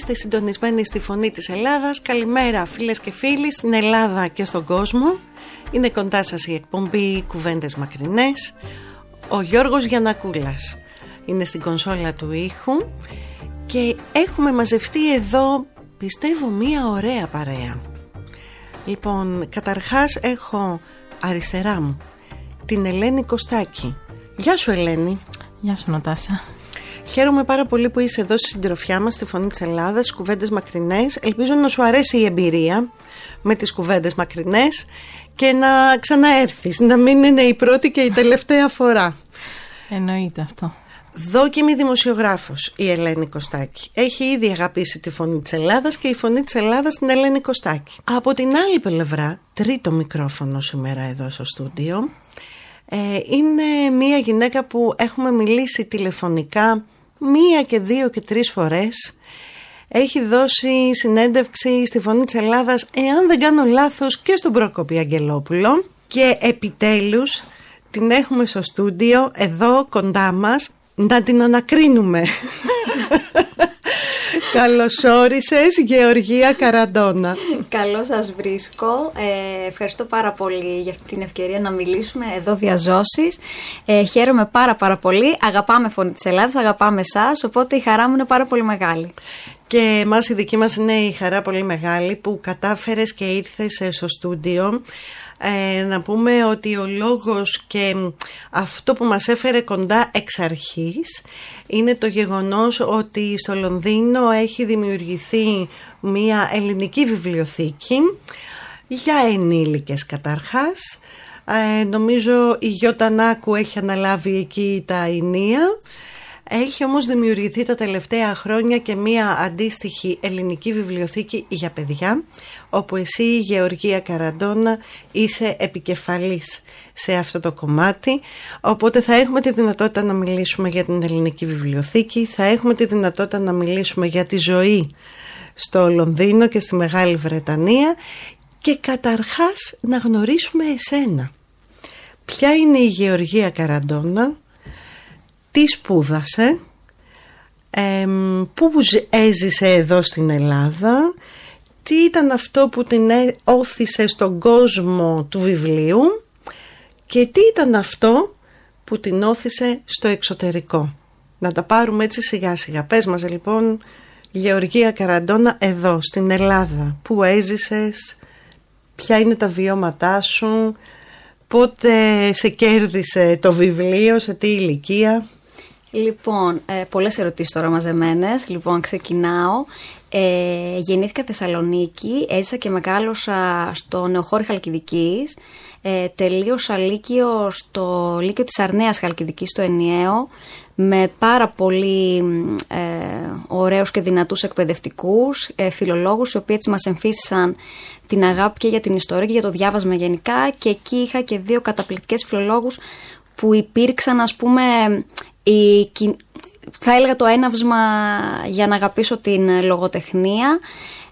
Είστε συντονισμένοι στη Φωνή της Ελλάδας. Καλημέρα φίλες και φίλοι στην Ελλάδα και στον κόσμο. Είναι κοντά σας η εκπομπή Κουβέντες Μακρινές. Ο Γιώργος Γιαννακούλας είναι στην κονσόλα του ήχου και έχουμε μαζευτεί εδώ, πιστεύω, μία ωραία παρέα. Λοιπόν, καταρχάς έχω αριστερά μου την Ελένη Κωστάκη. Γεια σου, Ελένη. Γεια σου, Νατάσα. Χαίρομαι πάρα πολύ που είσαι εδώ στη συντροφιά μας στη Φωνή της Ελλάδας, στις Κουβέντες Μακρινές. Ελπίζω να σου αρέσει η εμπειρία με τις Κουβέντες Μακρινές και να ξαναέρθεις, να μην είναι η πρώτη και η τελευταία φορά. Εννοείται αυτό. Δόκιμη δημοσιογράφος η Ελένη Κωστάκη. Έχει ήδη αγαπήσει τη Φωνή της Ελλάδας και η Φωνή της Ελλάδας την Ελένη Κωστάκη. Από την άλλη πλευρά, τρίτο μικρόφωνο σήμερα εδώ στο στούντιο, είναι μια γυναίκα που έχουμε μιλήσει τηλεφωνικά 1 και 2 και 3 φορές. Έχει δώσει συνέντευξη στη Φωνή της Ελλάδας, εάν δεν κάνω λάθος, και στον Πρόκοπη Αγγελόπουλο. Και επιτέλους την έχουμε στο στούντιο εδώ κοντά μας να την ανακρίνουμε. Καλώς όρισες, Γεωργία Καραντώνα. Καλώς σας βρίσκω. Ευχαριστώ πάρα πολύ για αυτή την ευκαιρία να μιλήσουμε εδώ διαζώσεις. Χαίρομαι πάρα πολύ. Αγαπάμε Φωνή της Ελλάδας, αγαπάμε εσάς, οπότε η χαρά μου είναι πάρα πολύ μεγάλη. Και εμάς η δική μας είναι η χαρά πολύ μεγάλη που κατάφερες και ήρθες στο στούντιο. Να πούμε ότι ο λόγος και αυτό που μας έφερε κοντά εξ αρχής είναι το γεγονός ότι στο Λονδίνο έχει δημιουργηθεί μια ελληνική βιβλιοθήκη για ενήλικες καταρχάς. Νομίζω η Γιώτα Νάκου έχει αναλάβει εκεί τα ενία. Έχει όμως δημιουργηθεί τα τελευταία χρόνια και μία αντίστοιχη ελληνική βιβλιοθήκη για παιδιά, όπου εσύ, η Γεωργία Καραντώνα, είσαι επικεφαλής σε αυτό το κομμάτι. Οπότε θα έχουμε τη δυνατότητα να μιλήσουμε για την ελληνική βιβλιοθήκη, θα έχουμε τη δυνατότητα να μιλήσουμε για τη ζωή στο Λονδίνο και στη Μεγάλη Βρετανία και καταρχάς να γνωρίσουμε εσένα. Ποια είναι η Γεωργία Καραντώνα, τι σπούδασε, πού έζησε εδώ στην Ελλάδα, τι ήταν αυτό που την όθησε στον κόσμο του βιβλίου και τι ήταν αυτό που την όθησε στο εξωτερικό. Να τα πάρουμε έτσι σιγά σιγά. Πες μας λοιπόν, Γεωργία Καραντώνα, εδώ στην Ελλάδα, πού έζησες, ποια είναι τα βιώματά σου, πότε σε κέρδισε το βιβλίο, σε τι ηλικία? Λοιπόν, πολλές ερωτήσεις τώρα μαζεμένες. Λοιπόν, ξεκινάω. Γεννήθηκα Θεσσαλονίκη, έζησα και μεγάλωσα στο Νεοχώρι Χαλκιδικής. Τελείωσα λύκειο στο Λύκειο της Αρνέας Χαλκιδικής, στο Ενιαίο, με πάρα πολύ ωραίους και δυνατούς εκπαιδευτικούς, φιλολόγους, οι οποίοι έτσι μας εμφύσισαν την αγάπη και για την ιστορία και για το διάβασμα γενικά, και εκεί είχα και 2 καταπληκτικές φιλολόγους που υπήρξαν, ας πούμε, θα έλεγα το έναυσμα για να αγαπήσω την λογοτεχνία.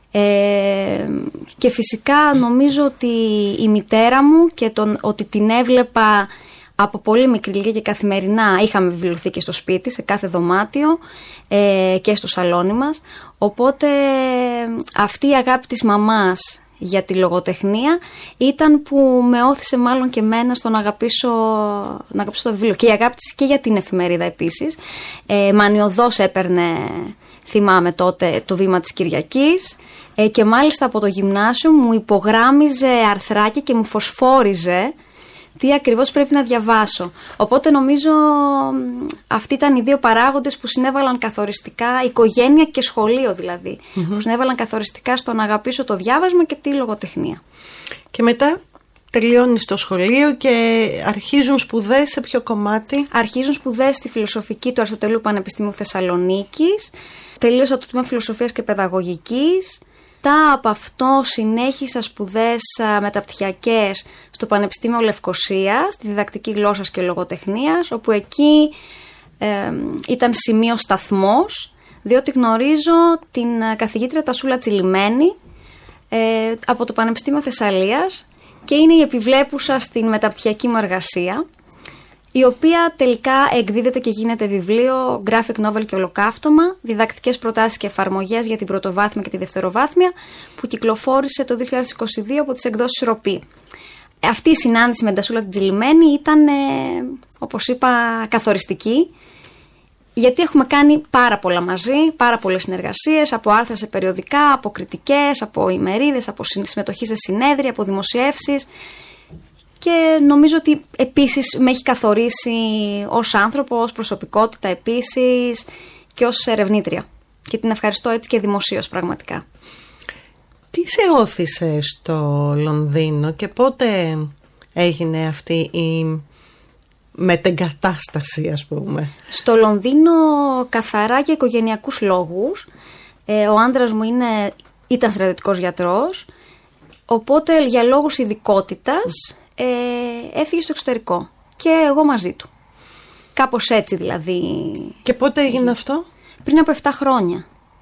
Και φυσικά νομίζω ότι η μητέρα μου και ότι την έβλεπα από πολύ μικρή ηλικία και καθημερινά. Είχαμε βιβλιοθήκη στο σπίτι, σε κάθε δωμάτιο και στο σαλόνι μας. Οπότε αυτή η αγάπη της μαμάς για τη λογοτεχνία ήταν που με όθησε μάλλον και εμένα στο να αγαπήσω το βιβλίο. Και η αγάπη της και για την εφημερίδα επίσης. Μανιωδώς έπαιρνε, θυμάμαι τότε, το Βήμα της Κυριακής, και μάλιστα από το γυμνάσιο μου υπογράμμιζε αρθράκια και μου φωσφόριζε τι ακριβώς πρέπει να διαβάσω. Οπότε νομίζω αυτοί ήταν οι 2 παράγοντες που συνέβαλαν καθοριστικά, οικογένεια και σχολείο δηλαδή, που συνέβαλαν καθοριστικά στο να αγαπήσω το διάβασμα και τη λογοτεχνία. Και μετά τελειώνεις το σχολείο και αρχίζουν σπουδές σε ποιο κομμάτι? Αρχίζουν σπουδές στη φιλοσοφική του Αριστοτελείου Πανεπιστημίου Θεσσαλονίκης. Τελείωσα το τμήμα φιλοσοφίας και παιδαγωγικής. Μετά από αυτό συνέχισα σπουδές μεταπτυχιακές στο Πανεπιστήμιο Λευκωσίας, στη διδακτική γλώσσας και λογοτεχνίας, όπου εκεί ήταν σημείο σταθμός, διότι γνωρίζω την καθηγήτρια Τασούλα Τσιλιμένη από το Πανεπιστήμιο Θεσσαλίας και είναι η επιβλέπουσα στην μεταπτυχιακή μου εργασία, η οποία τελικά εκδίδεται και γίνεται βιβλίο, graphic novel και ολοκαύτωμα, διδακτικές προτάσεις και εφαρμογές για την πρωτοβάθμια και τη δευτεροβάθμια, που κυκλοφόρησε το 2022 από τις εκδόσεις Ροπή. Αυτή η συνάντηση με την Τασούλα την Τζιλιμένη ήταν, όπως είπα, καθοριστική, γιατί έχουμε κάνει πάρα πολλά μαζί, πάρα πολλές συνεργασίες, από άρθρα σε περιοδικά, από κριτικές, από ημερίδες, από συμμετοχή σε συνέδρια, από δημοσιεύσεις. Και νομίζω ότι επίσης με έχει καθορίσει ως άνθρωπο, ως προσωπικότητα επίσης και ως ερευνήτρια. Και την ευχαριστώ έτσι και δημοσίως πραγματικά. Τι σε όθησε στο Λονδίνο και πότε έγινε αυτή η μετεγκατάσταση, ας πούμε? Στο Λονδίνο καθαρά για οικογενειακούς λόγους. Ο άντρας μου ήταν στρατιωτικός γιατρός, οπότε για λόγους ειδικότητας έφυγε στο εξωτερικό και εγώ μαζί του. Κάπως έτσι δηλαδή. Και πότε έγινε αυτό? Πριν από 7 χρόνια.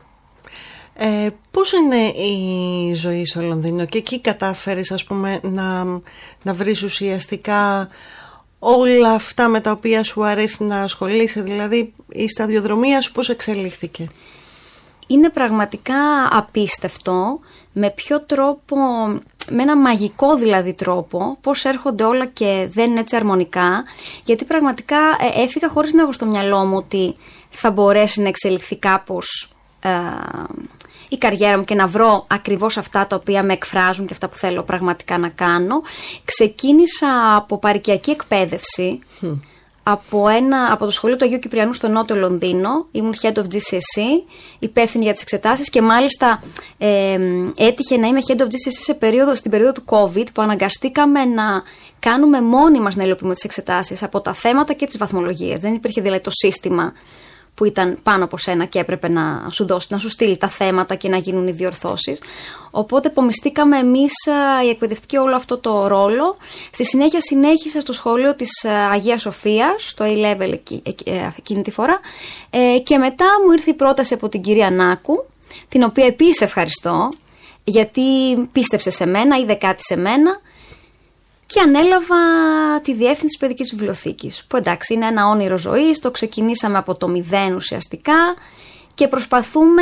Πώς είναι η ζωή στο Λονδίνο και εκεί κατάφερες, ας πούμε, να βρεις ουσιαστικά όλα αυτά με τα οποία σου αρέσει να ασχολείσαι, δηλαδή η σταδιοδρομία σου πώς εξελίχθηκε? Είναι πραγματικά απίστευτο με ποιο τρόπο, με ένα μαγικό δηλαδή τρόπο, πώς έρχονται όλα και δεν είναι έτσι αρμονικά, γιατί πραγματικά έφυγα χωρίς να έχω στο μυαλό μου ότι θα μπορέσει να εξελιχθεί κάπως η καριέρα μου και να βρω ακριβώς αυτά τα οποία με εκφράζουν και αυτά που θέλω πραγματικά να κάνω. Ξεκίνησα από παροικιακή εκπαίδευση, από το σχολείο του Αγίου Κυπριανού στο Νότιο Λονδίνο. Ήμουν head of GCSE, υπεύθυνη για τις εξετάσεις και μάλιστα έτυχε να είμαι head of GCSE στην περίοδο του COVID, που αναγκαστήκαμε να κάνουμε μόνοι μας να υλοποιούμε τις εξετάσεις από τα θέματα και τις βαθμολογίες. Δεν υπήρχε δηλαδή το σύστημα που ήταν πάνω από σένα και έπρεπε να σου δώσει, να σου στείλει τα θέματα και να γίνουν οι διορθώσεις. Οπότε επομιστήκαμε εμείς οι εκπαιδευτικοί όλο αυτό το ρόλο. Στη συνέχεια συνέχισα στο σχολείο της Αγίας Σοφίας, στο A-Level εκείνη τη φορά, και μετά μου ήρθε η πρόταση από την κυρία Νάκου, την οποία επίσης ευχαριστώ, γιατί πίστεψε σε μένα, είδε κάτι σε μένα, και ανέλαβα τη διεύθυνση της παιδικής βιβλιοθήκης, που εντάξει είναι ένα όνειρο ζωής, το ξεκινήσαμε από το 0 ουσιαστικά και προσπαθούμε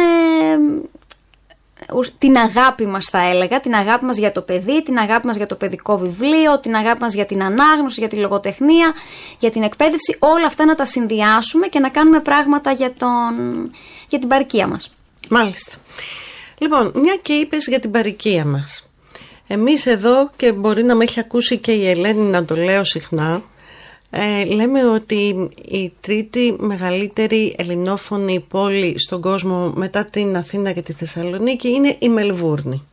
την αγάπη μας, θα έλεγα, την αγάπη μας για το παιδί, την αγάπη μας για το παιδικό βιβλίο, την αγάπη μας για την ανάγνωση, για τη λογοτεχνία, για την εκπαίδευση, όλα αυτά να τα συνδυάσουμε και να κάνουμε πράγματα για την παροικία μας. Μάλιστα. Λοιπόν, μια και είπες για την παροικία μας. Εμείς εδώ, και μπορεί να με έχει ακούσει και η Ελένη να το λέω συχνά, λέμε ότι η τρίτη μεγαλύτερη ελληνόφωνη πόλη στον κόσμο μετά την Αθήνα και τη Θεσσαλονίκη είναι η Μελβούρνη.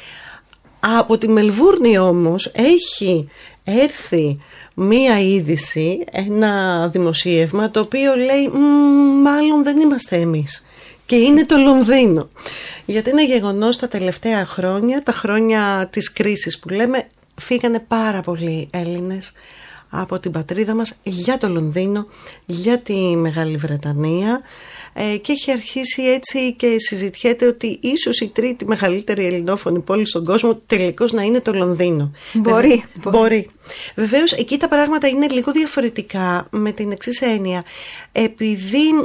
Από τη Μελβούρνη όμως έχει έρθει μία είδηση, ένα δημοσίευμα το οποίο λέει μάλλον δεν είμαστε εμείς. Και είναι το Λονδίνο. Γιατί είναι γεγονός τα τελευταία χρόνια, τα χρόνια της κρίσης που λέμε, φύγανε πάρα πολλοί Έλληνες από την πατρίδα μας για το Λονδίνο, για τη Μεγάλη Βρετανία, και έχει αρχίσει έτσι και συζητιέται ότι ίσως η τρίτη μεγαλύτερη ελληνόφωνη πόλη στον κόσμο τελικώς να είναι το Λονδίνο. Μπορεί. Βεβαίως εκεί τα πράγματα είναι λίγο διαφορετικά με την εξής έννοια. Επειδή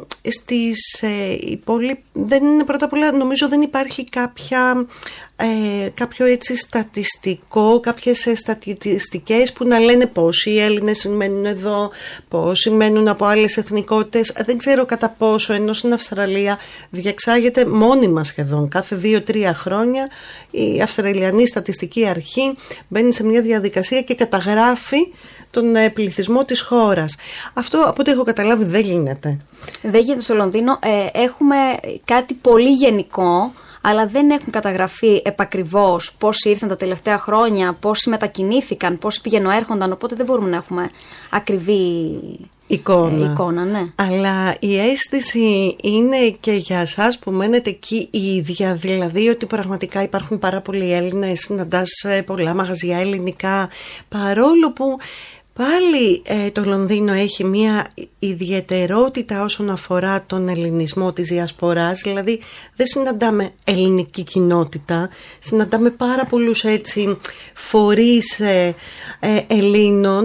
η πόλη δεν είναι, πρώτα απ' όλα νομίζω δεν υπάρχει κάποιο έτσι στατιστικό, κάποιες στατιστικές που να λένε πόσοι Έλληνες μένουν εδώ, πόσοι μένουν από άλλες εθνικότητες. Δεν ξέρω κατά πόσο, ενώ στην Αυστραλία διεξάγεται μόνιμα σχεδόν κάθε 2-3 χρόνια η Αυστραλιανή Στατιστική Αρχή μπαίνει σε μια διαδικασία και καταγράφει τον πληθυσμό της χώρας. Αυτό από ό,τι έχω καταλάβει δεν γίνεται. Δεν γίνεται στο Λονδίνο. Έχουμε κάτι πολύ γενικό, αλλά δεν έχουν καταγραφεί επακριβώς πόσοι ήρθαν τα τελευταία χρόνια, πόσοι μετακινήθηκαν, πόσοι πηγαινοέρχονταν, οπότε δεν μπορούμε να έχουμε ακριβή εικόνα, ναι. Αλλά η αίσθηση είναι και για εσάς που μένετε εκεί η ίδια, δηλαδή ότι πραγματικά υπάρχουν πάρα πολλοί Έλληνες, συναντάς πολλά μαγαζιά ελληνικά, παρόλο που πάλι το Λονδίνο έχει μια ιδιαιτερότητα όσον αφορά τον ελληνισμό της διασποράς, δηλαδή δεν συναντάμε ελληνική κοινότητα, συναντάμε πάρα πολλούς έτσι φορείς Ελλήνων,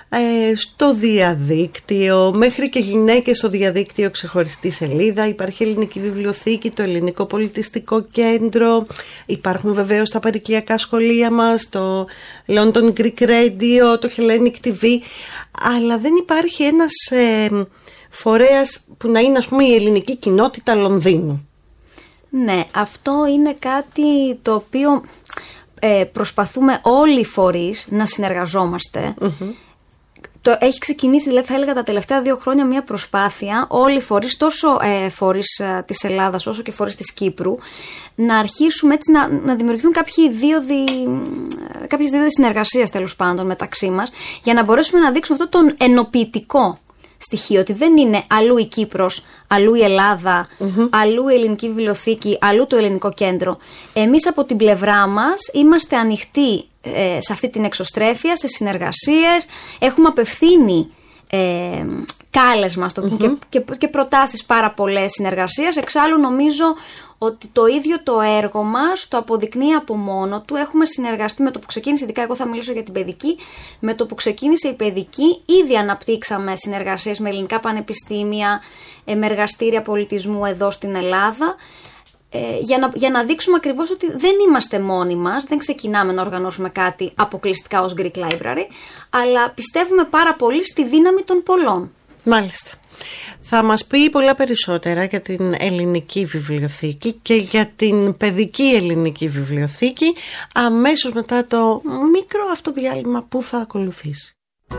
στο διαδίκτυο, μέχρι και γυναίκες στο διαδίκτυο, ξεχωριστή σελίδα. Υπάρχει ελληνική βιβλιοθήκη, το Ελληνικό Πολιτιστικό Κέντρο, υπάρχουν βεβαίως τα παροικιακά σχολεία μας, το London Greek Radio, το Hellenic TV, αλλά δεν υπάρχει ένας φορέας που να είναι, ας πούμε, η ελληνική κοινότητα Λονδίνου. Ναι, αυτό είναι κάτι το οποίο προσπαθούμε όλοι οι φορείς να συνεργαζόμαστε. Έχει ξεκινήσει, δηλαδή θα έλεγα τα τελευταία 2 χρόνια, μια προσπάθεια όλοι οι φορείς, τόσο φορείς της Ελλάδας όσο και φορείς της Κύπρου, να αρχίσουμε έτσι να δημιουργηθούν κάποιες δίωδοι συνεργασίας, τέλος πάντων, μεταξύ μας, για να μπορέσουμε να δείξουμε αυτό τον ενοποιητικό στοιχείο, ότι δεν είναι αλλού η Κύπρος, αλλού η Ελλάδα, αλλού η Ελληνική Βιβλιοθήκη, αλλού το Ελληνικό Κέντρο. Εμείς από την πλευρά μας είμαστε ανοιχτοί σε αυτή την εξωστρέφεια, σε συνεργασίες, έχουμε απευθύνει κάλεσμα και προτάσεις πάρα πολλές συνεργασίες. Εξάλλου νομίζω ότι το ίδιο το έργο μας το αποδεικνύει από μόνο του. Έχουμε συνεργαστεί με το που ξεκίνησε, ειδικά εγώ θα μιλήσω για την παιδική, με το που ξεκίνησε η παιδική ήδη αναπτύξαμε συνεργασίες με ελληνικά πανεπιστήμια, με εργαστήρια πολιτισμού εδώ στην Ελλάδα, για να δείξουμε ακριβώς ότι δεν είμαστε μόνοι μας, δεν ξεκινάμε να οργανώσουμε κάτι αποκλειστικά ως Greek Library, αλλά πιστεύουμε πάρα πολύ στη δύναμη των πολλών. Μάλιστα. Θα μας πει πολλά περισσότερα για την ελληνική βιβλιοθήκη και για την παιδική ελληνική βιβλιοθήκη αμέσως μετά το μικρό αυτό διάλειμμα που θα ακολουθήσει.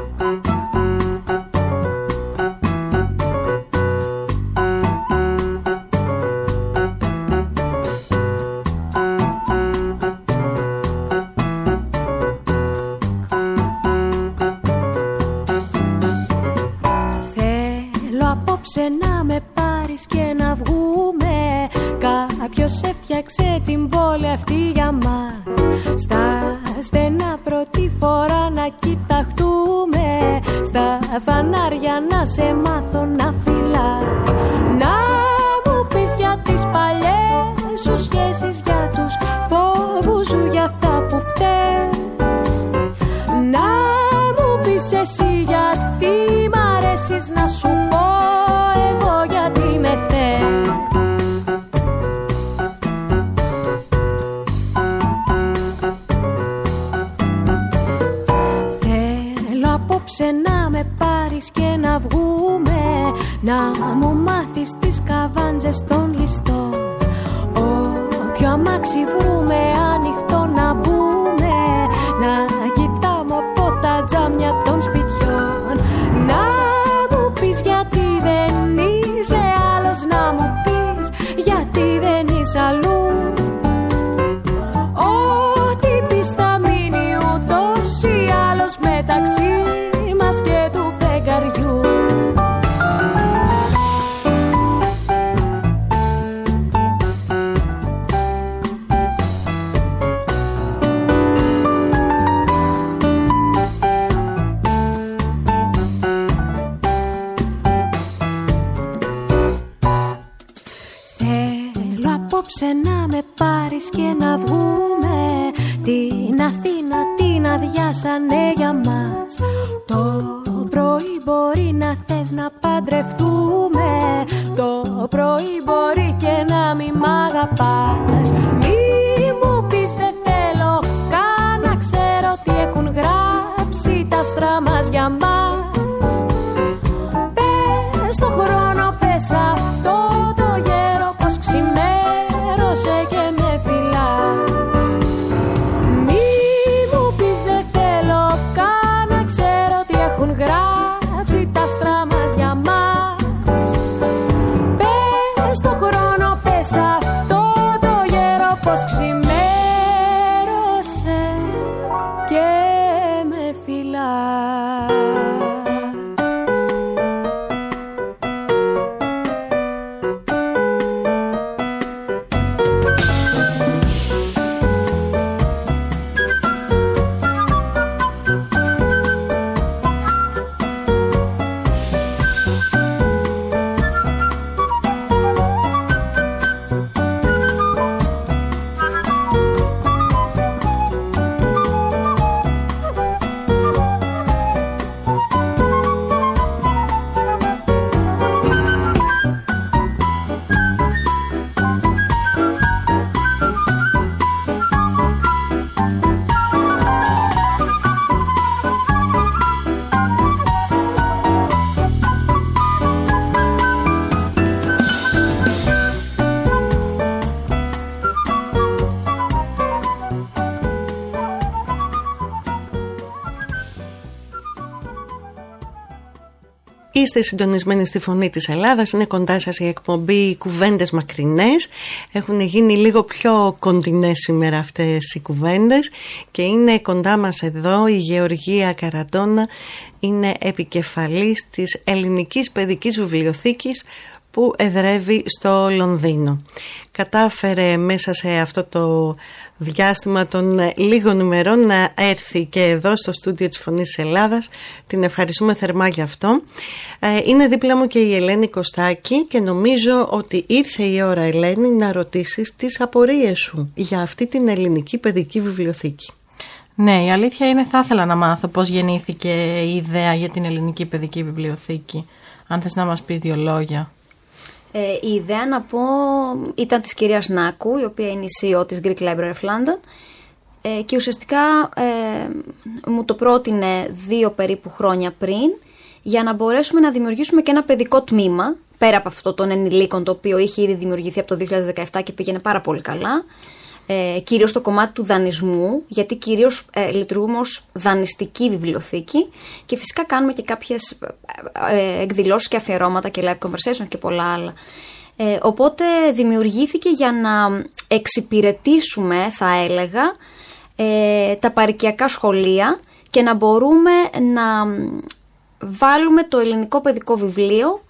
Να με πάρεις και να βγούμε. Κάποιος έφτιαξε την πόλη αυτή για μας. Στα στενά πρώτη φορά να κοιταχτούμε. Στα φανάρια να σε μάθω να φυλάς. Να μου πεις για τις παλιές σου σχέσεις, για τους φόβους σου, για αυτά που φταίς. Να μου πεις εσύ γιατί μ' αρέσεις, να σου πω εγώ γιατί με θες. Θέλω απόψε να με πάρεις και να βγούμε. Να μου μάθεις τις καβάντζες των ληστών. Όποιο αμάξι βρούμε ανοιχτό να μπούμε. Να κοιτάμε από τα τζάμια των σπιτιών. Να μου πεις γιατί δεν είσαι άλλος, να μου πεις γιατί δεν είσαι αλλού. Ό,τι πεις θα μείνει ούτως ή άλλως μεταξύ μας και του φεγγαριού. Να με πάρεις και να βγούμε. Την Αθήνα την αδειάσανε για μας. Το πρωί μπορεί να θες να παντρευτούμε. Το πρωί μπορεί και να μη μ' αγαπάς. Μη μου πεις δεν θέλω καν να ξέρω τι έχουν γράψει τα άστρα μας για μας. Πες το χρόνο, πες αυτό το γέρο πως ξημέρωσε και με φυλάς. Μη μου πεις δεν θέλω καν να ξέρω τι έχουν γράψει τα άστρα μας για μας. Πες το χρόνο, πες αυτό το γέρο πως ξημέρωσε και με φυλάς. Είστε συντονισμένοι στη Φωνή της Ελλάδας, είναι κοντά σας η εκπομπή Κουβέντες Μακρινές. Έχουν γίνει λίγο πιο κοντινές σήμερα αυτές οι κουβέντες και είναι κοντά μας εδώ η Γεωργία Καραντώνα, είναι επικεφαλής της Ελληνικής Παιδικής Βιβλιοθήκης που εδρεύει στο Λονδίνο. Κατάφερε μέσα σε αυτό το διάστημα των λίγων ημερών να έρθει και εδώ στο στούντιο της Φωνής της Ελλάδας. Την ευχαριστούμε θερμά γι' αυτό. Είναι δίπλα μου και η Ελένη Κωστάκη και νομίζω ότι ήρθε η ώρα, Ελένη, να ρωτήσεις τις απορίες σου για αυτή την Ελληνική Παιδική Βιβλιοθήκη. Ναι, η αλήθεια είναι θα ήθελα να μάθω πώς γεννήθηκε η ιδέα για την Ελληνική Παιδική Βιβλιοθήκη. Αν θες να μας πεις 2 λόγια. Η ιδέα, να πω, ήταν της κυρίας Νάκου, η οποία είναι η CEO της Greek Library of London, και ουσιαστικά μου το πρότεινε 2 περίπου χρόνια πριν, για να μπορέσουμε να δημιουργήσουμε και ένα παιδικό τμήμα, πέρα από αυτό των ενηλίκων, το οποίο είχε ήδη δημιουργηθεί από το 2017 και πήγαινε πάρα πολύ καλά, κυρίως στο κομμάτι του δανεισμού, γιατί κυρίως λειτουργούμε ως δανειστική βιβλιοθήκη και φυσικά κάνουμε και κάποιες εκδηλώσεις και αφιερώματα και live conversations και πολλά άλλα. Οπότε δημιουργήθηκε για να εξυπηρετήσουμε, θα έλεγα, τα παροικιακά σχολεία και να μπορούμε να βάλουμε το ελληνικό παιδικό βιβλίο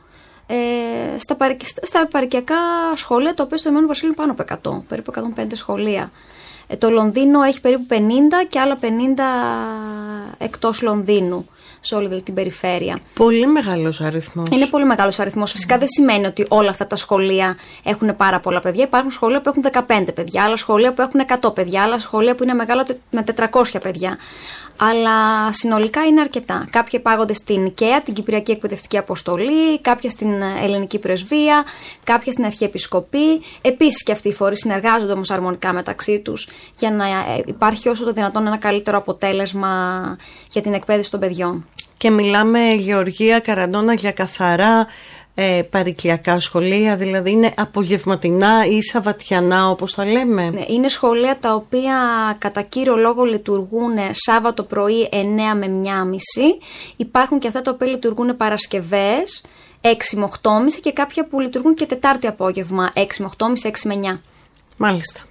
στα παροικιακά σχολεία, τα οποία στο Ηνωμένο Βασίλειο είναι πάνω από 100, περίπου 105 σχολεία. Το Λονδίνο έχει περίπου 50 και άλλα 50 εκτός Λονδίνου, σε όλη την περιφέρεια. Πολύ μεγάλος αριθμός. Είναι πολύ μεγάλος αριθμός. Φυσικά δεν σημαίνει ότι όλα αυτά τα σχολεία έχουν πάρα πολλά παιδιά. Υπάρχουν σχολεία που έχουν 15 παιδιά, άλλα σχολεία που έχουν 100 παιδιά, άλλα σχολεία που είναι μεγάλα με 400 παιδιά. Αλλά συνολικά είναι αρκετά. Κάποια υπάγονται στην ΚΕΑ, την Κυπριακή Εκπαιδευτική Αποστολή, κάποια στην Ελληνική Πρεσβεία, κάποια στην Αρχιεπισκοπή. Επίσης και αυτοί οι φορείς συνεργάζονται όμως αρμονικά μεταξύ τους για να υπάρχει όσο το δυνατόν ένα καλύτερο αποτέλεσμα για την εκπαίδευση των παιδιών. Και μιλάμε, Γεωργία Καραντώνα, για καθαρά παροικιακά σχολεία, δηλαδή είναι απογευματινά ή σαββατιανά, όπως τα λέμε. Ναι, είναι σχολεία τα οποία κατά κύριο λόγο λειτουργούν Σάββατο πρωί 9 με 1.30. Υπάρχουν και αυτά τα οποία λειτουργούν Παρασκευές 6 με 8.30 και κάποια που λειτουργούν και Τετάρτη απόγευμα 6 με 8.30, 6 με 9. Μάλιστα.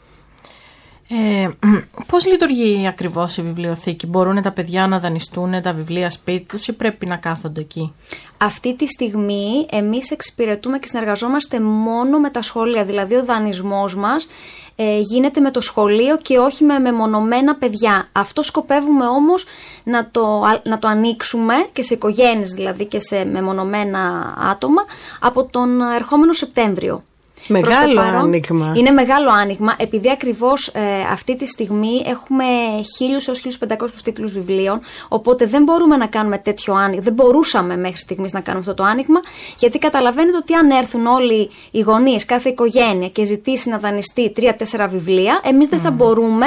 Πώς λειτουργεί ακριβώς η βιβλιοθήκη? Μπορούν τα παιδιά να δανειστούν τα βιβλία σπίτι τους ή πρέπει να κάθονται εκεί? Αυτή τη στιγμή εμείς εξυπηρετούμε και συνεργαζόμαστε μόνο με τα σχολεία. Δηλαδή ο δανεισμός μας γίνεται με το σχολείο και όχι με μεμονωμένα παιδιά. Αυτό σκοπεύουμε όμως να το ανοίξουμε και σε οικογένειες, δηλαδή και σε μεμονωμένα άτομα, από τον ερχόμενο Σεπτέμβριο. Μεγάλο άνοιγμα. Είναι μεγάλο άνοιγμα, επειδή ακριβώς αυτή τη στιγμή έχουμε 1.000 έως 1.500 τίτλους βιβλίων, οπότε δεν μπορούμε να κάνουμε τέτοιο άνοιγμα, δεν μπορούσαμε μέχρι στιγμής να κάνουμε αυτό το άνοιγμα, γιατί καταλαβαίνετε ότι αν έρθουν όλοι οι γονείς, κάθε οικογένεια και ζητήσει να δανειστεί 3-4 βιβλία, εμείς δεν θα μπορούμε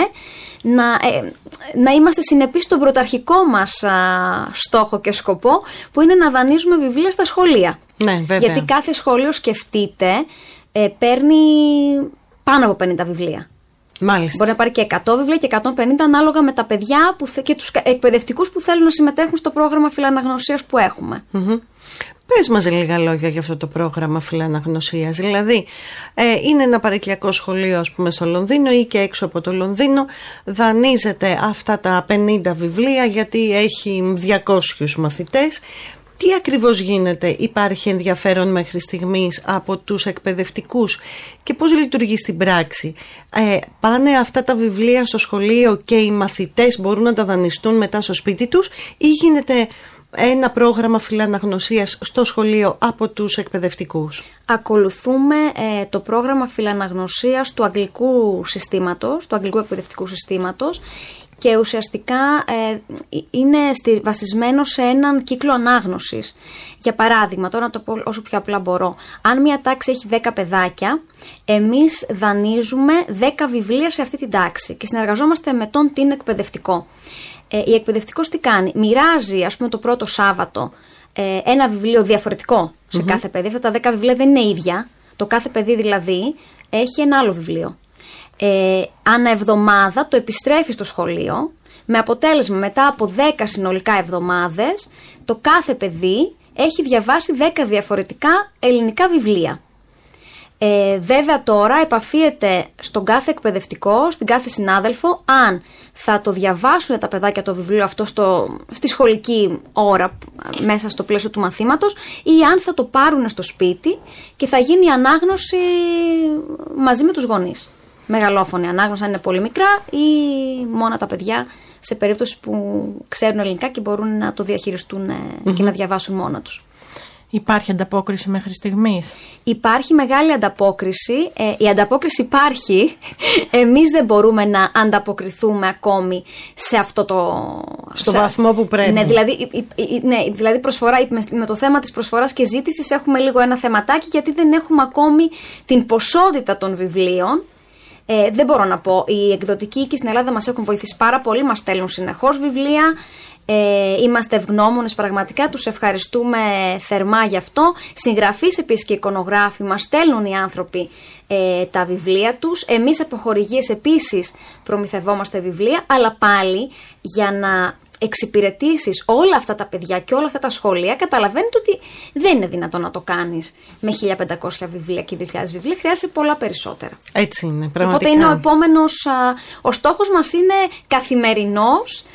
να είμαστε συνεπείς στον πρωταρχικό μας στόχο και σκοπό, που είναι να δανείζουμε βιβλία στα σχολεία. Ναι, βέβαια. Γιατί κάθε σχολείο, σκεφτείτε, παίρνει πάνω από 50 βιβλία. Μάλιστα. Μπορεί να πάρει και 100 βιβλία και 150 ανάλογα με τα παιδιά και τους εκπαιδευτικούς που θέλουν να συμμετέχουν στο πρόγραμμα φιλαναγνωσίας που έχουμε. Mm-hmm. Πες μας λίγα λόγια για αυτό το πρόγραμμα φιλαναγνωσίας. Δηλαδή, είναι ένα παροικιακό σχολείο, ας πούμε, στο Λονδίνο ή και έξω από το Λονδίνο. Δανείζεται αυτά τα 50 βιβλία γιατί έχει 200 μαθητές. Τι ακριβώς γίνεται? Υπάρχει ενδιαφέρον μέχρι στιγμής από τους εκπαιδευτικούς και πώς λειτουργεί στην πράξη? Πάνε αυτά τα βιβλία στο σχολείο και οι μαθητές μπορούν να τα δανειστούν μετά στο σπίτι τους, ή γίνεται ένα πρόγραμμα φιλαναγνωσίας στο σχολείο από τους εκπαιδευτικούς? Ακολουθούμε το πρόγραμμα φιλαναγνωσίας του αγγλικού συστήματος, του αγγλικού εκπαιδευτικού συστήματος, και ουσιαστικά είναι βασισμένο σε έναν κύκλο ανάγνωσης. Για παράδειγμα, τώρα να το πω όσο πιο απλά μπορώ, αν μια τάξη έχει 10 παιδάκια, εμείς δανείζουμε 10 βιβλία σε αυτή την τάξη και συνεργαζόμαστε με τον την εκπαιδευτικό. Η εκπαιδευτικός τι κάνει? Μοιράζει, ας πούμε, το πρώτο Σάββατο ένα βιβλίο διαφορετικό σε κάθε παιδί. Αυτά τα 10 βιβλία δεν είναι ίδια. Το κάθε παιδί δηλαδή έχει ένα άλλο βιβλίο. Ανά εβδομάδα το επιστρέφει στο σχολείο, με αποτέλεσμα μετά από 10 συνολικά εβδομάδες το κάθε παιδί έχει διαβάσει 10 διαφορετικά ελληνικά βιβλία. Βέβαια τώρα επαφίεται στον κάθε εκπαιδευτικό, στην κάθε συνάδελφο, αν θα το διαβάσουν τα παιδάκια το βιβλίο αυτό στη σχολική ώρα μέσα στο πλαίσιο του μαθήματος, ή αν θα το πάρουν στο σπίτι και θα γίνει ανάγνωση μαζί με τους γονείς. Μεγαλόφωνη ανάγνωση αν είναι πολύ μικρά, ή μόνο τα παιδιά σε περίπτωση που ξέρουν ελληνικά και μπορούν να το διαχειριστούν και να διαβάσουν μόνα τους. Υπάρχει ανταπόκριση μέχρι στιγμής? Υπάρχει μεγάλη ανταπόκριση. Η ανταπόκριση υπάρχει. Εμείς δεν μπορούμε να ανταποκριθούμε ακόμη σε αυτό στο βαθμό που πρέπει. Ναι, δηλαδή προσφορά, με το θέμα της προσφοράς και ζήτησης έχουμε λίγο ένα θεματάκι, γιατί δεν έχουμε ακόμη την ποσότητα των βιβλίων. Δεν μπορώ να πω. Οι εκδοτικοί οίκοι στην Ελλάδα μας έχουν βοηθήσει πάρα πολύ. Μας στέλνουν συνεχώς βιβλία. Είμαστε ευγνώμονες πραγματικά, τους ευχαριστούμε θερμά γι' αυτό. Συγγραφείς επίσης και εικονογράφοι μας στέλνουν οι άνθρωποι τα βιβλία τους. Εμείς από χορηγίες επίσης προμηθευόμαστε βιβλία, αλλά πάλι για να εξυπηρετήσεις όλα αυτά τα παιδιά και όλα αυτά τα σχολεία, καταλαβαίνετε ότι δεν είναι δυνατόν να το κάνεις με 1500 βιβλία και 2000 βιβλία, χρειάζεται πολλά περισσότερα. Έτσι είναι, πραγματικά. Οπότε είναι ο επόμενος, ο στόχος μας είναι καθημερινός,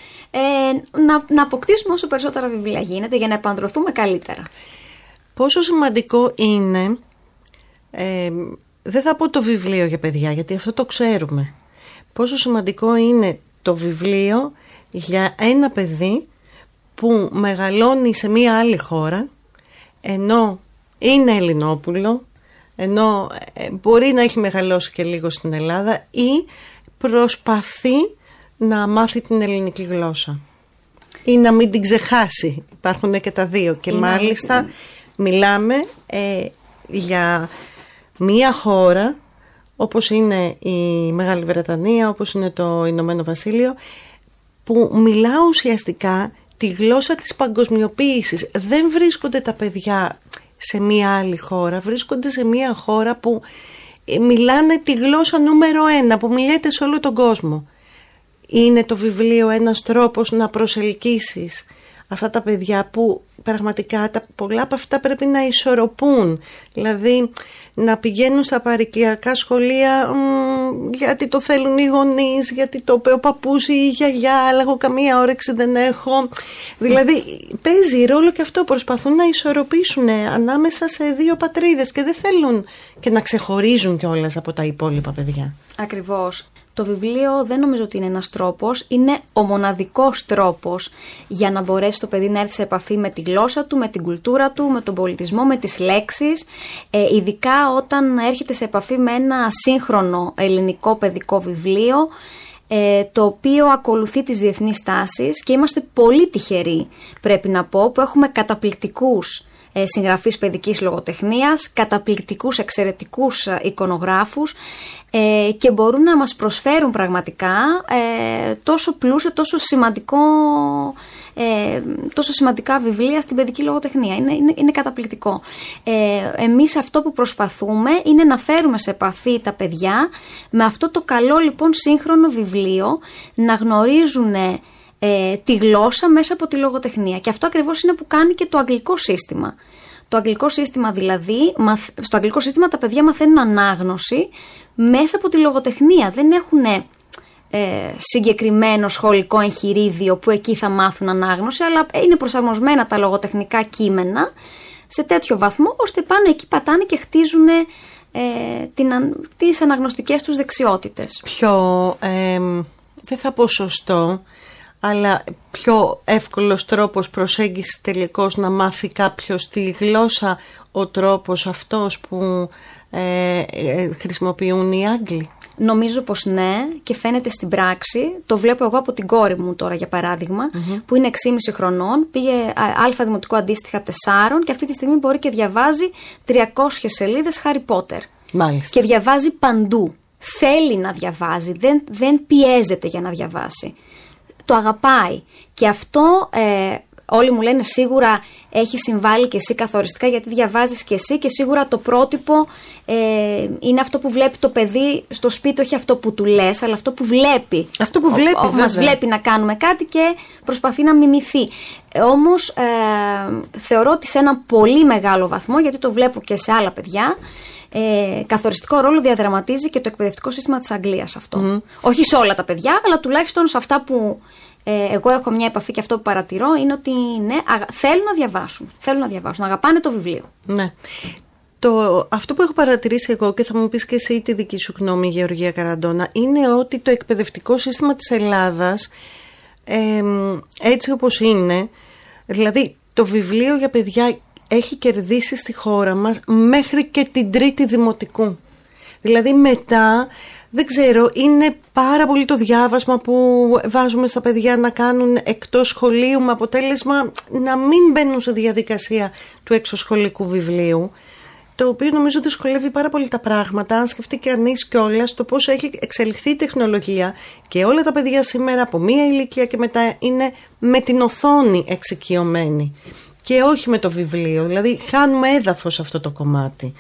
να αποκτήσουμε όσο περισσότερα βιβλία γίνεται για να επανδρωθούμε καλύτερα. Πόσο σημαντικό είναι, δεν θα πω το βιβλίο για παιδιά, γιατί αυτό το ξέρουμε, πόσο σημαντικό είναι το βιβλίο για ένα παιδί που μεγαλώνει σε μία άλλη χώρα, ενώ είναι Ελληνόπουλο, ενώ μπορεί να έχει μεγαλώσει και λίγο στην Ελλάδα ή προσπαθεί να μάθει την ελληνική γλώσσα ή να μην την ξεχάσει. Υπάρχουν και τα δύο και μάλιστα μιλάμε για μία χώρα όπως είναι η Μεγάλη Βρετανία, όπως είναι το Ηνωμένο Βασίλειο, που μιλά ουσιαστικά τη γλώσσα της παγκοσμιοποίησης. Δεν βρίσκονται τα παιδιά σε μία άλλη χώρα, βρίσκονται σε μία χώρα που μιλάνε τη γλώσσα νούμερο 1, που μιλιέται σε όλο τον κόσμο. Είναι το βιβλίο ένας τρόπος να προσελκύσεις αυτά τα παιδιά που πραγματικά πολλά από αυτά πρέπει να ισορροπούν. Δηλαδή να πηγαίνουν στα παροικιακά σχολεία γιατί το θέλουν οι γονείς, γιατί το είπε ο παππούς ή η γιαγιά, αλλά εγώ καμία όρεξη δεν έχω. Δηλαδή παίζει ρόλο και αυτό, προσπαθούν να ισορροπήσουν ανάμεσα σε δύο πατρίδες και δεν θέλουν και να ξεχωρίζουν κιόλας από τα υπόλοιπα παιδιά. Ακριβώς. Το βιβλίο δεν νομίζω ότι είναι ένας τρόπος, είναι ο μοναδικός τρόπος για να μπορέσει το παιδί να έρθει σε επαφή με τη γλώσσα του, με την κουλτούρα του, με τον πολιτισμό, με τις λέξεις, ειδικά όταν έρχεται σε επαφή με ένα σύγχρονο ελληνικό παιδικό βιβλίο, το οποίο ακολουθεί τις διεθνείς τάσεις, και είμαστε πολύ τυχεροί, πρέπει να πω, που έχουμε καταπληκτικούς συγγραφείς παιδικής λογοτεχνίας, καταπληκτικούς εξαιρετικούς εικονογράφους, και μπορούν να μας προσφέρουν πραγματικά τόσο πλούσιο, τόσο σημαντικά βιβλία στην παιδική λογοτεχνία. Είναι καταπληκτικό. Εμείς αυτό που προσπαθούμε είναι να φέρουμε σε επαφή τα παιδιά με αυτό το καλό λοιπόν σύγχρονο βιβλίο, να γνωρίζουν τη γλώσσα μέσα από τη λογοτεχνία. Και αυτό ακριβώς είναι που κάνει και το αγγλικό σύστημα. Το αγγλικό σύστημα δηλαδή, στο αγγλικό σύστημα τα παιδιά μαθαίνουν ανάγνωση μέσα από τη λογοτεχνία. Δεν έχουν συγκεκριμένο σχολικό εγχειρίδιο που εκεί θα μάθουν ανάγνωση, αλλά είναι προσαρμοσμένα τα λογοτεχνικά κείμενα σε τέτοιο βαθμό, ώστε πάνω εκεί πατάνε και χτίζουν τις αναγνωστικές τους δεξιότητες. Δεν θα πω σωστό, αλλά πιο εύκολος τρόπος προσέγγισης τελικώς να μάθει κάποιος τη γλώσσα, ο τρόπος αυτός που χρησιμοποιούν οι Άγγλοι. Νομίζω πως ναι, και φαίνεται στην πράξη. Το βλέπω εγώ από την κόρη μου τώρα, για παράδειγμα, που είναι 6,5 χρονών, πήγε αλφα δημοτικό αντίστοιχα 4 και αυτή τη στιγμή μπορεί και διαβάζει 300 σελίδες Harry Potter. Μάλιστα. Και διαβάζει παντού. Θέλει να διαβάζει, δεν πιέζεται για να διαβάσει. Το αγαπάει. Και αυτό όλοι μου λένε σίγουρα έχει συμβάλει και εσύ καθοριστικά γιατί διαβάζεις και εσύ, και σίγουρα το πρότυπο είναι αυτό που βλέπει το παιδί στο σπίτι, όχι αυτό που του λες, αλλά αυτό που βλέπει. Αυτό που βλέπει, μας βλέπει να κάνουμε κάτι και προσπαθεί να μιμηθεί. Όμως θεωρώ ότι σε ένα πολύ μεγάλο βαθμό, γιατί το βλέπω και σε άλλα παιδιά, καθοριστικό ρόλο διαδραματίζει και το εκπαιδευτικό σύστημα της Αγγλίας αυτό. Όχι σε όλα τα παιδιά, αλλά τουλάχιστον σε αυτά που εγώ έχω μια επαφή, και αυτό που παρατηρώ είναι ότι ναι, θέλουν να διαβάσουν. Θέλουν να διαβάσουν, να αγαπάνε το βιβλίο. Ναι. Αυτό που έχω παρατηρήσει εγώ, και θα μου πεις και εσύ τη δική σου γνώμη, Γεωργία Καραντώνα, είναι ότι το εκπαιδευτικό σύστημα της Ελλάδας, έτσι όπως είναι, δηλαδή το βιβλίο για παιδιά έχει κερδίσει στη χώρα μας μέχρι και την τρίτη δημοτικού. Δηλαδή μετά, δεν ξέρω, είναι πάρα πολύ το διάβασμα που βάζουμε στα παιδιά να κάνουν εκτός σχολείου, με αποτέλεσμα να μην μπαίνουν σε διαδικασία του εξωσχολικού βιβλίου, το οποίο νομίζω δυσκολεύει πάρα πολύ τα πράγματα, αν σκεφτεί κανείς κιόλας το πώς έχει εξελιχθεί η τεχνολογία, και όλα τα παιδιά σήμερα από μία ηλικία και μετά είναι με την οθόνη εξοικειωμένοι και όχι με το βιβλίο, δηλαδή χάνουμε έδαφος σε αυτό το κομμάτι.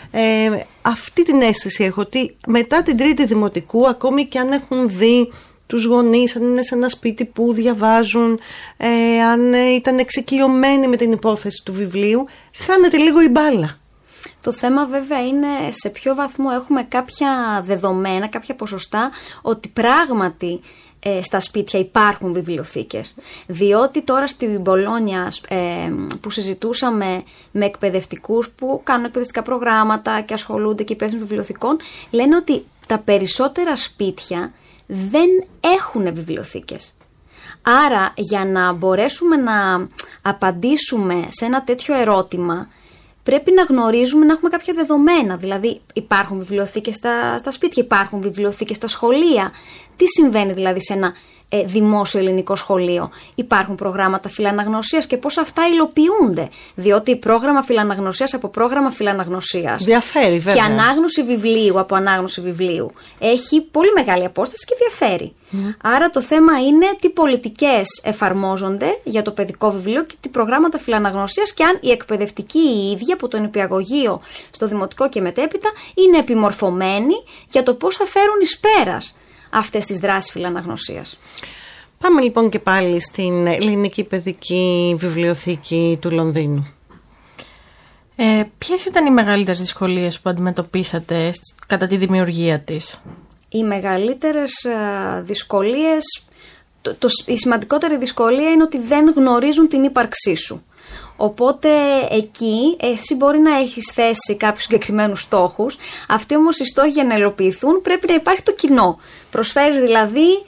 Αυτή την αίσθηση έχω, ότι μετά την τρίτη δημοτικού, ακόμη και αν έχουν δει τους γονείς, αν είναι σε ένα σπίτι που διαβάζουν, αν ήταν εξοικειωμένοι με την υπόθεση του βιβλίου, χάνεται λίγο η μπάλα. Το θέμα βέβαια είναι σε ποιο βαθμό έχουμε κάποια δεδομένα, κάποια ποσοστά, ότι πράγματι στα σπίτια υπάρχουν βιβλιοθήκες. Διότι τώρα στην Μπολόνια που συζητούσαμε με εκπαιδευτικούς που κάνουν εκπαιδευτικά προγράμματα και ασχολούνται και υπεύθυνους βιβλιοθηκών, λένε ότι τα περισσότερα σπίτια δεν έχουν βιβλιοθήκες. Άρα για να μπορέσουμε να απαντήσουμε σε ένα τέτοιο ερώτημα, πρέπει να γνωρίζουμε, να έχουμε κάποια δεδομένα. Δηλαδή, υπάρχουν βιβλιοθήκες στα σπίτια, υπάρχουν βιβλιοθήκες στα σχολεία. Τι συμβαίνει δηλαδή σε ένα δημόσιο ελληνικό σχολείο? Υπάρχουν προγράμματα φιλαναγνωσίας και πώς αυτά υλοποιούνται? Διότι πρόγραμμα φιλαναγνωσίας από πρόγραμμα φιλαναγνωσίας διαφέρει, βέβαια. Και ανάγνωση βιβλίου από ανάγνωση βιβλίου έχει πολύ μεγάλη απόσταση και διαφέρει. Άρα το θέμα είναι τι πολιτικές εφαρμόζονται για το παιδικό βιβλίο και τι προγράμματα φιλαναγνωσίας, και αν οι εκπαιδευτικοί οι ίδιοι από το νηπιαγωγείο στο δημοτικό και μετέπειτα είναι επιμορφωμένοι για το πώς θα φέρουν εις πέρας αυτές τις δράσεις φιλαναγνωσίας. Πάμε λοιπόν και πάλι στην Ελληνική Παιδική Βιβλιοθήκη του Λονδίνου. Ποιες ήταν οι μεγαλύτερες δυσκολίες που αντιμετωπίσατε κατά τη δημιουργία της? Οι μεγαλύτερες δυσκολίες, η σημαντικότερη δυσκολία είναι ότι δεν γνωρίζουν την ύπαρξή σου. Οπότε εκεί εσύ μπορεί να έχεις θέσει κάποιους συγκεκριμένους στόχους, αυτοί όμως οι στόχοι για να υλοποιηθούν πρέπει να υπάρχει το κοινό. Προσφέρεις δηλαδή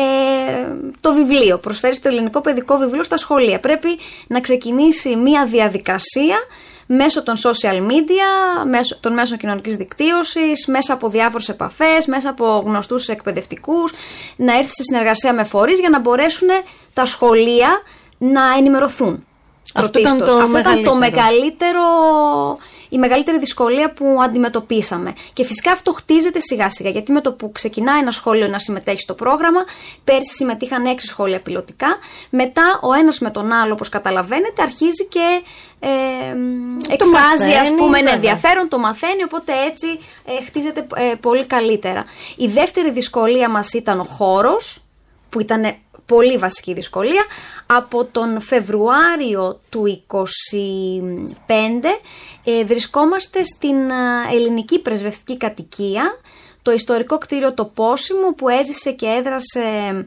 το βιβλίο, προσφέρεις το ελληνικό παιδικό βιβλίο στα σχολεία. Πρέπει να ξεκινήσει μια διαδικασία μέσω των social media, μέσω των μέσων κοινωνικής δικτύωσης, μέσα από διάφορες επαφές, μέσα από γνωστούς εκπαιδευτικούς, να έρθει σε συνεργασία με φορείς για να μπορέσουν τα σχολεία να ενημερωθούν. Αυτό ήταν το μεγαλύτερο, η μεγαλύτερη δυσκολία που αντιμετωπίσαμε. Και φυσικά αυτό χτίζεται σιγά σιγά, γιατί με το που ξεκινάει ένα σχολείο να συμμετέχει στο πρόγραμμα, πέρσι συμμετείχαν 6 σχόλια πιλωτικά, μετά ο ένας με τον άλλο, όπως καταλαβαίνετε, αρχίζει και εκφράζει ας πούμε ενδιαφέρον, το μαθαίνει, οπότε έτσι χτίζεται πολύ καλύτερα. Η δεύτερη δυσκολία μας ήταν ο χώρος, που ήταν πολύ βασική δυσκολία. Από τον Φεβρουάριο του 2025 βρισκόμαστε στην ελληνική πρεσβευτική κατοικία, το ιστορικό κτίριο το Πόσιμο, που έζησε και έδρασε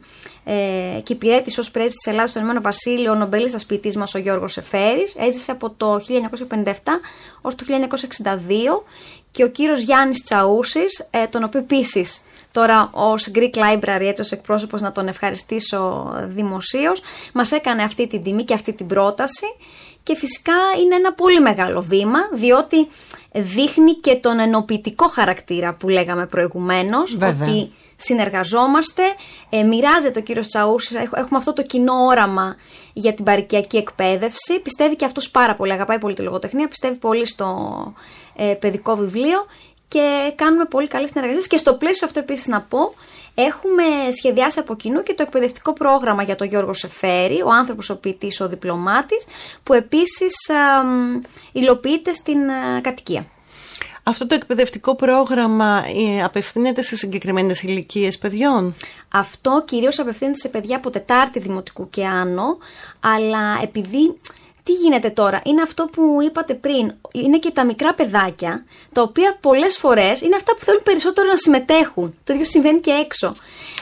και υπηρέτησε ως πρέσβης της Ελλάδας στο Ηνωμένο Βασίλειο ο νομπελίστας ποιητής μας ο Γιώργος Εφέρης. Έζησε από το 1957 ως το 1962, και ο κύριος Γιάννης Τσαούσης, τον οποίο επίσης τώρα ως Greek Library, έτσι ως εκπρόσωπος να τον ευχαριστήσω δημοσίως, μας έκανε αυτή την τιμή και αυτή την πρόταση, και φυσικά είναι ένα πολύ μεγάλο βήμα, διότι δείχνει και τον ενοποιητικό χαρακτήρα που λέγαμε προηγουμένως, ότι συνεργαζόμαστε, μοιράζεται ο κύριος Τσαούσης, έχουμε αυτό το κοινό όραμα για την παροικιακή εκπαίδευση, πιστεύει και αυτός πάρα πολύ, αγαπάει πολύ τη λογοτεχνία, πιστεύει πολύ στο παιδικό βιβλίο, και κάνουμε πολύ καλές συνεργασίες. Και στο πλαίσιο αυτό επίσης να πω, έχουμε σχεδιάσει από κοινού και το εκπαιδευτικό πρόγραμμα για τον Γιώργο Σεφέρη, ο άνθρωπος, ο ποιητής, ο διπλωμάτης, που επίσης υλοποιείται στην κατοικία. Αυτό το εκπαιδευτικό πρόγραμμα απευθύνεται σε συγκεκριμένες ηλικίες παιδιών? Αυτό κυρίως απευθύνεται σε παιδιά από τετάρτη δημοτικού και άνω, αλλά επειδή... Τι γίνεται τώρα, είναι αυτό που είπατε πριν, είναι και τα μικρά παιδάκια, τα οποία πολλές φορές είναι αυτά που θέλουν περισσότερο να συμμετέχουν. Το ίδιο συμβαίνει και έξω.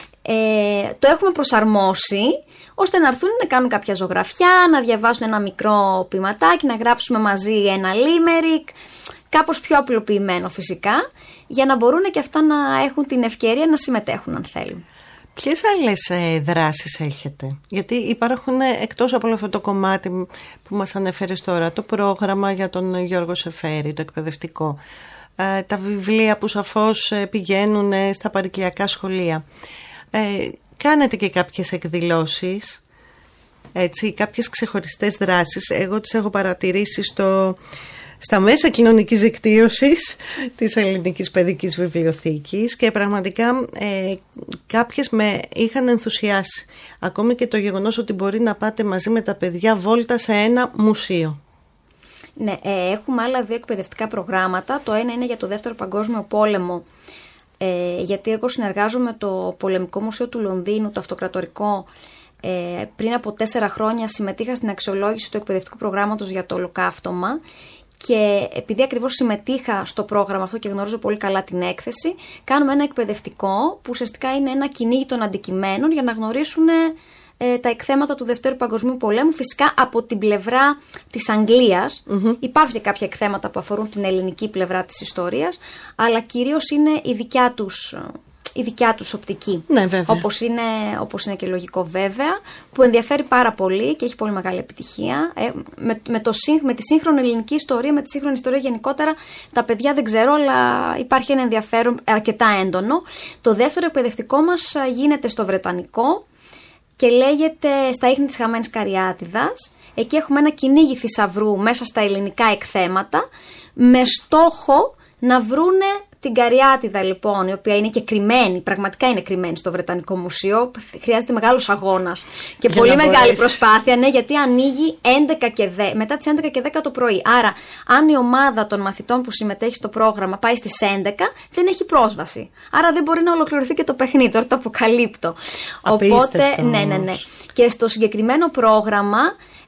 Το έχουμε προσαρμόσει, ώστε να έρθουν να κάνουν κάποια ζωγραφιά, να διαβάσουν ένα μικρό ποιηματάκι, να γράψουμε μαζί ένα λίμερικ, κάπως πιο απλοποιημένο φυσικά, για να μπορούν και αυτά να έχουν την ευκαιρία να συμμετέχουν αν θέλουν. Ποιες άλλες δράσεις έχετε? Γιατί υπάρχουν, εκτός από όλο αυτό το κομμάτι που μας ανέφερες τώρα, το πρόγραμμα για τον Γιώργο Σεφέρη, το εκπαιδευτικό, τα βιβλία που σαφώς πηγαίνουν στα παροικιακά σχολεία. Κάνετε και κάποιες εκδηλώσεις, έτσι, κάποιες ξεχωριστές δράσεις. Εγώ τις έχω παρατηρήσει στα μέσα κοινωνικής δικτύωσης της Ελληνικής Παιδικής Βιβλιοθήκης και πραγματικά κάποιες με είχαν ενθουσιάσει. Ακόμη και το γεγονός ότι μπορεί να πάτε μαζί με τα παιδιά βόλτα σε ένα μουσείο. Ναι, έχουμε άλλα 2 εκπαιδευτικά προγράμματα. Το ένα είναι για το Δεύτερο Παγκόσμιο Πόλεμο, γιατί εγώ συνεργάζομαι με το Πολεμικό Μουσείο του Λονδίνου, το Αυτοκρατορικό. Πριν από 4 χρόνια συμμετείχα στην αξιολόγηση του εκπαιδευτικού προγράμματος για το ολοκαύτωμα. Και επειδή ακριβώς συμμετείχα στο πρόγραμμα αυτό και γνωρίζω πολύ καλά την έκθεση, κάνουμε ένα εκπαιδευτικό που ουσιαστικά είναι ένα κυνήγι των αντικειμένων για να γνωρίσουν τα εκθέματα του Δευτέρου Παγκοσμίου Πολέμου. Φυσικά από την πλευρά της Αγγλίας υπάρχουν και κάποια εκθέματα που αφορούν την ελληνική πλευρά της ιστορίας, αλλά κυρίως είναι η δικιά τους οπτική, ναι, όπως είναι και λογικό βέβαια, που ενδιαφέρει πάρα πολύ και έχει πολύ μεγάλη επιτυχία. Με τη σύγχρονη ελληνική ιστορία, με τη σύγχρονη ιστορία γενικότερα, τα παιδιά δεν ξέρω, αλλά υπάρχει ένα ενδιαφέρον αρκετά έντονο. Το δεύτερο εκπαιδευτικό μας γίνεται στο Βρετανικό και λέγεται «Στα ίχνη της χαμένης Καριάτιδας». Εκεί έχουμε ένα κυνήγι θησαυρού μέσα στα ελληνικά εκθέματα, με στόχο να βρούνε την Καριάτιδα, λοιπόν, η οποία είναι και κρυμμένη, πραγματικά είναι κρυμμένη στο Βρετανικό Μουσείο. Χρειάζεται μεγάλος αγώνας και πολύ μεγάλη προσπάθεια, ναι, γιατί ανοίγει μετά τις 11 και 10 το πρωί. Άρα, αν η ομάδα των μαθητών που συμμετέχει στο πρόγραμμα πάει στις 11, δεν έχει πρόσβαση. Άρα δεν μπορεί να ολοκληρωθεί και το παιχνίδι. Τώρα το αποκαλύπτω. Απίστευτο. Οπότε, ναι. Και στο συγκεκριμένο πρόγραμμα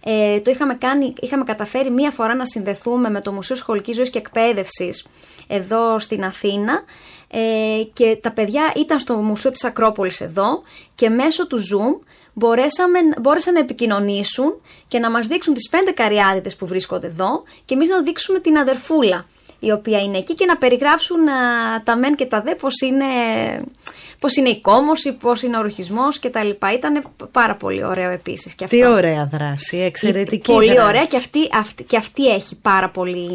είχαμε καταφέρει μία φορά να συνδεθούμε με το Μουσείο Σχολικής Ζωής και Εκπαίδευσης εδώ στην Αθήνα, και τα παιδιά ήταν στο Μουσείο της Ακρόπολης εδώ και μέσω του Zoom μπόρεσαν να επικοινωνήσουν και να μας δείξουν τις 5 Καριάτιδες που βρίσκονται εδώ και εμείς να δείξουμε την αδερφούλα η οποία είναι εκεί και να περιγράψουν τα μεν και τα δε, πώς είναι η κόμωση, πώς είναι ο ορχισμός κτλ. Ήταν πάρα πολύ ωραίο επίσης και αυτό. Τι ωραία δράση, εξαιρετική πολύ δράση. Ωραία και αυτή έχει πάρα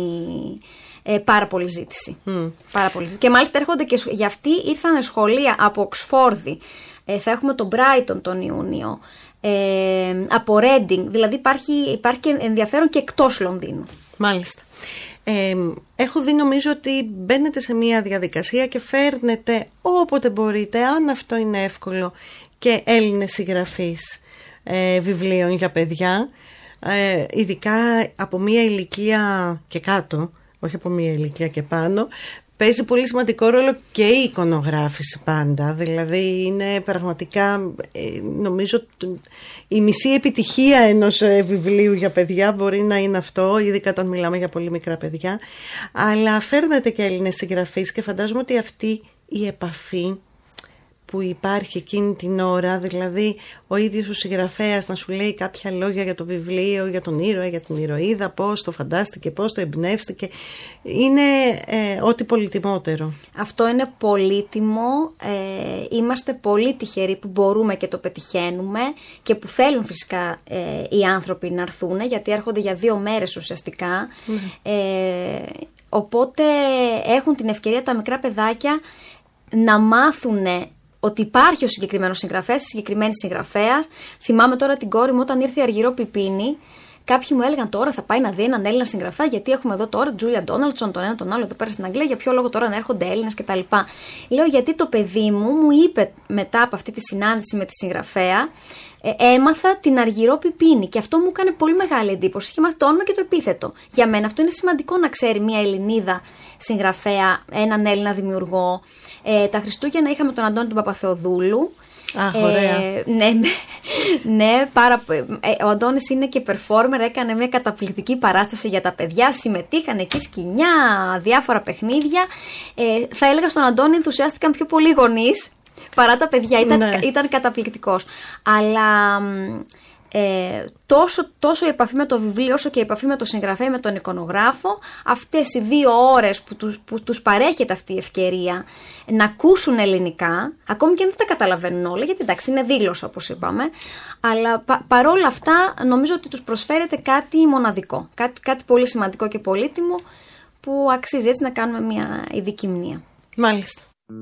πολύ ζήτηση. Πάρα πολύ ζήτηση. Και μάλιστα έρχονται και για αυτή ήρθαν σχολεία από Οξφόρδη. Θα έχουμε τον Brighton τον Ιούνιο. Από Reading. Δηλαδή υπάρχει και ενδιαφέρον και εκτός Λονδίνου. Μάλιστα. Έχω δει, νομίζω ότι μπαίνετε σε μια διαδικασία και φέρνετε όποτε μπορείτε, αν αυτό είναι εύκολο, και Έλληνες συγγραφείς βιβλίων για παιδιά, ειδικά από μια ηλικία και κάτω, όχι από μια ηλικία και πάνω. Παίζει πολύ σημαντικό ρόλο και η εικονογράφηση πάντα, δηλαδή είναι πραγματικά, νομίζω, η μισή επιτυχία ενός βιβλίου για παιδιά μπορεί να είναι αυτό, ειδικά όταν μιλάμε για πολύ μικρά παιδιά, αλλά φέρνετε και Έλληνες συγγραφείς και φαντάζομαι ότι αυτή η επαφή που υπάρχει εκείνη την ώρα, δηλαδή ο ίδιος ο συγγραφέας να σου λέει κάποια λόγια για το βιβλίο, για τον ήρωα, για την ηρωίδα, πώς το φαντάστηκε, πώς το εμπνεύστηκε, είναι ό,τι πολύτιμότερο. Αυτό είναι πολύτιμο, είμαστε πολύ τυχεροί που μπορούμε και το πετυχαίνουμε και που θέλουν φυσικά οι άνθρωποι να έρθουν, γιατί έρχονται για 2 μέρες ουσιαστικά, οπότε έχουν την ευκαιρία τα μικρά παιδάκια να μάθουν ότι υπάρχει ο συγκεκριμένος συγγραφέας, η συγκεκριμένη συγγραφέας. Θυμάμαι τώρα την κόρη μου όταν ήρθε η Αργυρό Πιπίνη, Κάποιοι μου έλεγαν τώρα θα πάει να δει έναν Έλληνα συγγραφέα, γιατί έχουμε εδώ τώρα Τζούλια Ντόναλτσον, τον ένα τον άλλο εδώ πέρα στην Αγγλία, για ποιο λόγο τώρα να έρχονται Έλληνες κτλ. Λέω γιατί το παιδί μου είπε μετά από αυτή τη συνάντηση με τη συγγραφέα, έμαθα την Αργυρό Πιπίνη και αυτό μου έκανε πολύ μεγάλη εντύπωση. Είχε μάθει το όνομα και το επίθετο. Για μένα αυτό είναι σημαντικό να ξέρει μια Ελληνίδα συγγραφέα, έναν Έλληνα δημιουργό. Τα Χριστούγεννα είχαμε τον Αντώνη τον Παπαθεοδούλου. Ωραία. Ναι, ο Αντώνης είναι και performer, έκανε μια καταπληκτική παράσταση για τα παιδιά, συμμετείχαν εκεί σκηνιά, διάφορα παιχνίδια. Θα έλεγα στον Αντώνη ενθουσιάστηκαν πιο πολλοί γονείς παρά τα παιδιά, ήταν καταπληκτικός. Αλλά τόσο η επαφή με το βιβλίο όσο και η επαφή με τον συγγραφέα, με τον εικονογράφο, αυτές οι 2 ώρες που τους παρέχεται αυτή η ευκαιρία να ακούσουν ελληνικά, ακόμη και αν δεν τα καταλαβαίνουν όλα, γιατί εντάξει είναι δήλωση όπως είπαμε, αλλά παρόλα αυτά νομίζω ότι τους προσφέρεται κάτι μοναδικό, κάτι πολύ σημαντικό και πολύτιμο που αξίζει έτσι να κάνουμε μια ειδική μνήμα. Μάλιστα.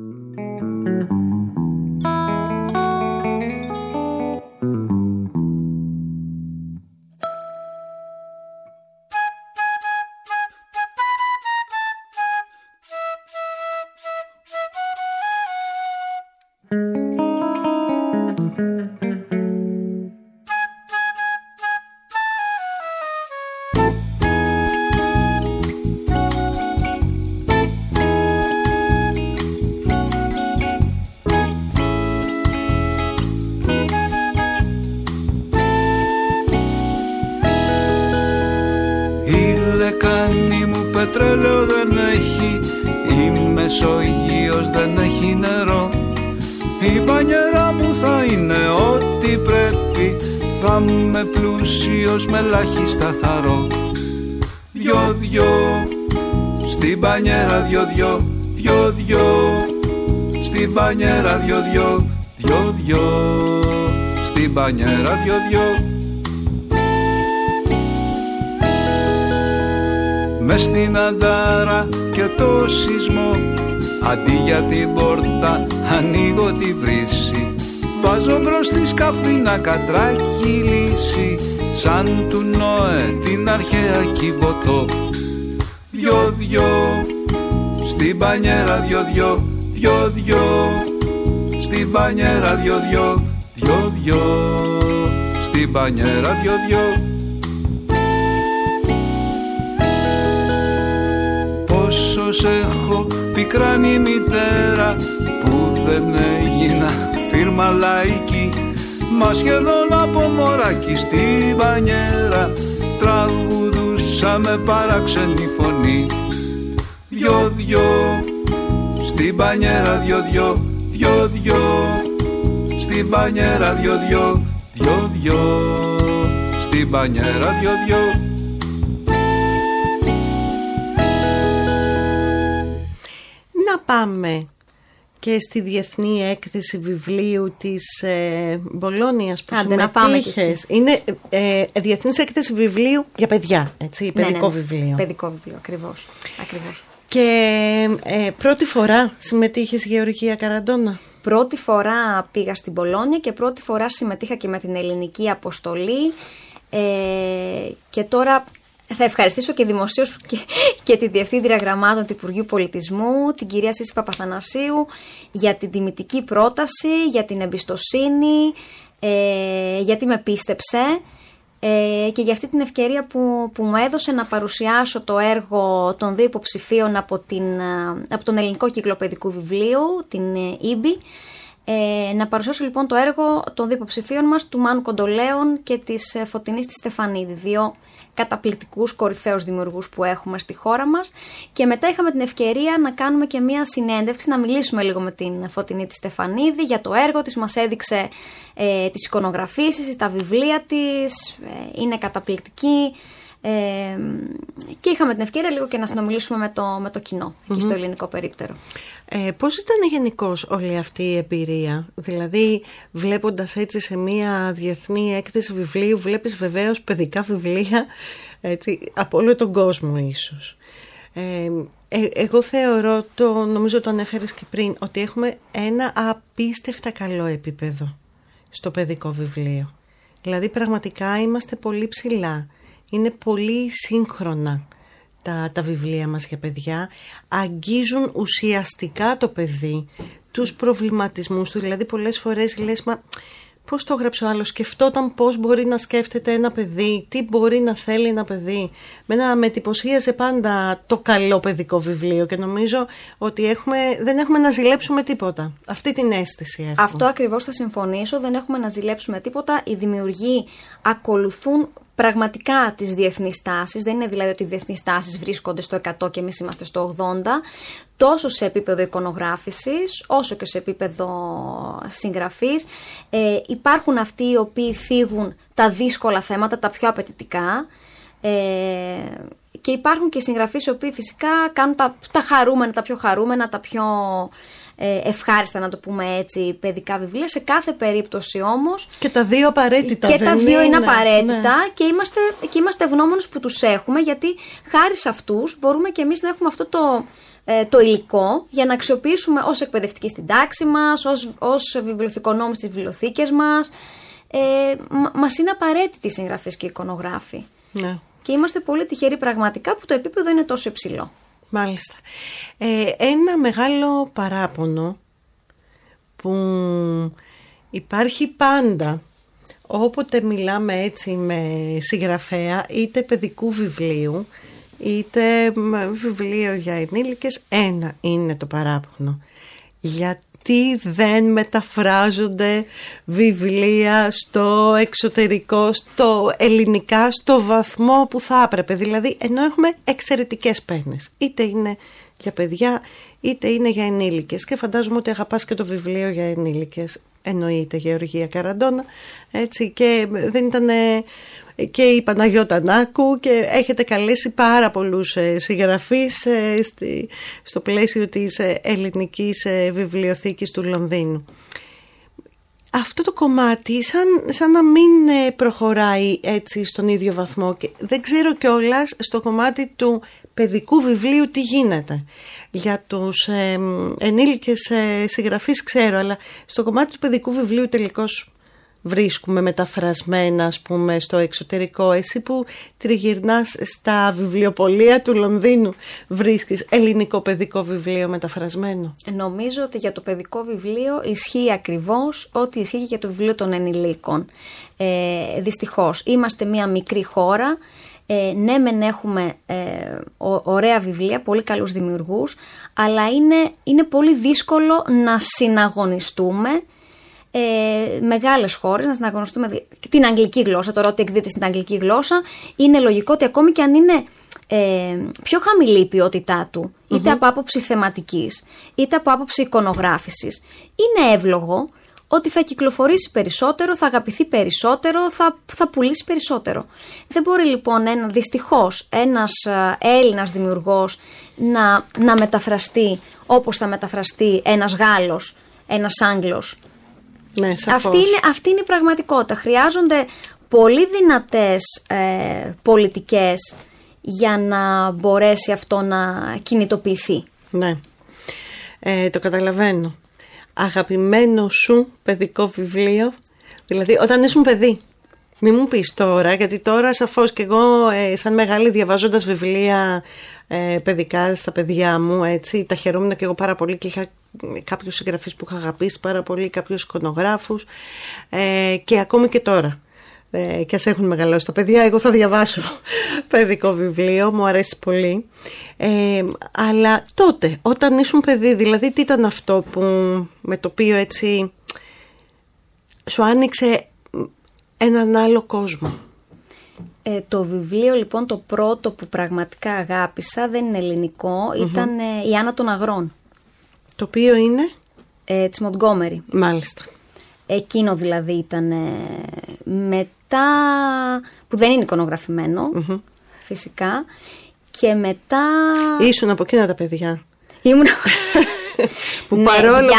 Πετρέλαιο δεν έχει, η Μεσογείος δεν έχει νερό. Η μπανιέρα μου θα είναι ό,τι πρέπει, θα είμαι πλούσιος με ελάχιστα θαρώ. 2-2, στην μπανιέρα 2-2, 2-2, στην μπανιέρα 2-2, 2-2, στην μπανιέρα 2-2. Μες στην Αντάρα και το σεισμό, αντί για την πόρτα ανοίγω τη βρύση. Βάζω μπρος στη σκαφή να κατράκι λύση, σαν του Νόε την αρχαία Κιβωτό. 2-2, στην μπανιέρα 2-2, 2-2, στην μπανιέρα 2-2, 2-2, στην μπανιέρα 2-2. Πόσος έχω πικράνει μητέρα που δεν έγινα φίρμα λαϊκή, μα σχεδόν από μωράκι στη μπανιέρα τραγουδούσα με παράξενη φωνή. 2-2, στην μπανιέρα 2-2, 2-2, στην μπανιέρα 2-2, 2-2, στην μπανιέρα 2-2. Να πάμε και στη Διεθνή Έκθεση Βιβλίου της Μπολόνιας που συμμετείχες. Είναι Διεθνής Έκθεση Βιβλίου για παιδιά, έτσι, παιδικό βιβλίο. Παιδικό βιβλίο, ακριβώς. Και πρώτη φορά συμμετείχες, Γεωργία Καραντώνα? Πρώτη φορά πήγα στην Μπολόνια και πρώτη φορά συμμετείχα και με την ελληνική αποστολή και τώρα θα ευχαριστήσω και δημοσίως και τη Διευθύντρια Γραμμάτων του Υπουργείου Πολιτισμού, την κυρία Σύση Παπαθανασίου, για την τιμητική πρόταση, για την εμπιστοσύνη, γιατί με πίστεψε και για αυτή την ευκαιρία που μου έδωσε να παρουσιάσω το έργο των 2 υποψηφίων από τον Ελληνικό Κύκλο Παιδικού Βιβλίου, την IBI. Να παρουσιάσω λοιπόν το έργο των 2 υποψηφίων μας, του Μάνου Κοντολέων και της Φωτεινής της Στεφανίδη, 2 καταπληκτικούς κορυφαίους δημιουργούς που έχουμε στη χώρα μας, και μετά είχαμε την ευκαιρία να κάνουμε και μια συνέντευξη, να μιλήσουμε λίγο με την Φωτεινή της Στεφανίδη για το έργο της, μας έδειξε τις εικονογραφήσεις, τα βιβλία της, είναι καταπληκτική και είχαμε την ευκαιρία λίγο και να συνομιλήσουμε με το κοινό εκεί στο ελληνικό περίπτερο. Πώς ήταν γενικώς όλη αυτή η εμπειρία? Δηλαδή βλέποντας έτσι σε μια διεθνή έκθεση βιβλίου, βλέπεις βεβαίως παιδικά βιβλία, έτσι, από όλο τον κόσμο ίσως. Εγώ θεωρώ, νομίζω το ανέφερες και πριν, ότι έχουμε ένα απίστευτα καλό επίπεδο στο παιδικό βιβλίο. Δηλαδή πραγματικά είμαστε πολύ ψηλά. είναι πολύ σύγχρονα τα βιβλία μας για παιδιά, αγγίζουν ουσιαστικά το παιδί, τους προβληματισμούς του, δηλαδή πολλές φορές λες, μα πώς το έγραψε ο άλλος, σκεφτόταν πώς μπορεί να σκέφτεται ένα παιδί, τι μπορεί να θέλει ένα παιδί. Με εντυπωσίασε πάντα το καλό παιδικό βιβλίο και νομίζω ότι δεν έχουμε να ζηλέψουμε τίποτα. Αυτή την αίσθηση έχω. Αυτό ακριβώς θα συμφωνήσω, δεν έχουμε να ζηλέψουμε τίποτα. Οι δημιουργοί ακολουθούν πραγματικά τις διεθνείς τάσεις, δεν είναι δηλαδή ότι οι διεθνείς τάσεις βρίσκονται στο 100 και εμείς είμαστε στο 80, τόσο σε επίπεδο εικονογράφησης όσο και σε επίπεδο συγγραφής. Υπάρχουν αυτοί οι οποίοι θίγουν τα δύσκολα θέματα, τα πιο απαιτητικά, και υπάρχουν και συγγραφείς οι οποίοι φυσικά κάνουν τα χαρούμενα, τα πιο χαρούμενα, τα πιο ευχάριστα, να το πούμε έτσι, παιδικά βιβλία. Σε κάθε περίπτωση όμως. Και τα δύο απαραίτητα. Και τα δύο είναι απαραίτητα, ναι. Και είμαστε ευγνώμονες που τους έχουμε, γιατί χάρη σε αυτούς μπορούμε και εμείς να έχουμε αυτό το υλικό για να αξιοποιήσουμε ως εκπαιδευτικοί στην τάξη μας, ως βιβλιοθηκονόμοι στις βιβλιοθήκες μας. Μας είναι απαραίτητοι οι συγγραφείς και οι εικονογράφοι. Ναι. Και είμαστε πολύ τυχεροί πραγματικά που το επίπεδο είναι τόσο υψηλό. Μάλιστα. Ένα μεγάλο παράπονο που υπάρχει πάντα όποτε μιλάμε έτσι με συγγραφέα, είτε παιδικού βιβλίου είτε βιβλίο για ενήλικες, ένα είναι το παράπονο: γιατί δεν μεταφράζονται βιβλία στο εξωτερικό, στο ελληνικά, στο βαθμό που θα έπρεπε. Δηλαδή, ενώ έχουμε εξαιρετικές πένες, είτε είναι για παιδιά είτε είναι για ενήλικες, και φαντάζομαι ότι αγαπάς και το βιβλίο για ενήλικες, εννοείται, Γεωργία Καραντώνα, έτσι, και δεν ήταν και η Παναγιώτα Νάκου, και έχετε καλέσει πάρα πολλούς συγγραφείς στο πλαίσιο της ελληνικής βιβλιοθήκης του Λονδίνου. Αυτό το κομμάτι σαν να μην προχωράει έτσι στον ίδιο βαθμό, και δεν ξέρω κιόλας στο κομμάτι του παιδικού βιβλίου τι γίνεται. Για τους ενήλικες συγγραφείς ξέρω, αλλά στο κομμάτι του παιδικού βιβλίου τελικώς βρίσκουμε μεταφρασμένα, ας πούμε, στο εξωτερικό. Εσύ που τριγυρνάς στα βιβλιοπωλεία του Λονδίνου, βρίσκεις ελληνικό παιδικό βιβλίο μεταφρασμένο? Νομίζω ότι για το παιδικό βιβλίο ισχύει ακριβώς ό,τι ισχύει και για το βιβλίο των ενηλίκων. Δυστυχώς είμαστε μια μικρή χώρα. Ναι, μεν έχουμε ωραία βιβλία, πολύ καλούς δημιουργούς, αλλά είναι πολύ δύσκολο να συναγωνιστούμε μεγάλες χώρες, να συναγωνιστούμε την αγγλική γλώσσα. Τώρα ότι εκδίδεται στην αγγλική γλώσσα, είναι λογικό ότι ακόμη και αν είναι πιο χαμηλή η ποιότητά του, είτε από άποψη θεματικής, είτε από άποψη εικονογράφησης, είναι εύλογο ότι θα κυκλοφορήσει περισσότερο, θα αγαπηθεί περισσότερο, θα πουλήσει περισσότερο. Δεν μπορεί λοιπόν δυστυχώς ένας Έλληνας δημιουργός να μεταφραστεί όπως θα μεταφραστεί ένας Γάλλος, ένας Άγγλος. Ναι, αυτή είναι η πραγματικότητα. Χρειάζονται πολύ δυνατές πολιτικές για να μπορέσει αυτό να κινητοποιηθεί. Ναι, το καταλαβαίνω. Αγαπημένο σου παιδικό βιβλίο, δηλαδή όταν ήσουν παιδί? Μη μου πεις τώρα, γιατί τώρα σαφώς και εγώ σαν μεγάλη διαβάζοντας βιβλία παιδικά στα παιδιά μου, έτσι, τα χαιρόμουν και εγώ πάρα πολύ, και είχα κάποιους συγγραφείς που είχα αγαπήσει πάρα πολύ, κάποιους εικονογράφους, και ακόμη και τώρα, και ας έχουν μεγαλώσει τα παιδιά, εγώ θα διαβάσω παιδικό βιβλίο, μου αρέσει πολύ. Αλλά τότε, όταν ήσουν παιδί, δηλαδή τι ήταν αυτό με το οποίο έτσι σου άνοιξε έναν άλλο κόσμο? Το βιβλίο λοιπόν το πρώτο που πραγματικά αγάπησα, δεν είναι ελληνικό, ήταν η Άννα των Αγρών. Το οποίο είναι? Της Μοντγκόμερι. Μάλιστα. Εκείνο δηλαδή ήταν μετά, που δεν είναι εικονογραφημένο, φυσικά, και μετά... Ήσουν από εκείνα τα παιδιά. Ήμουν... που ναι,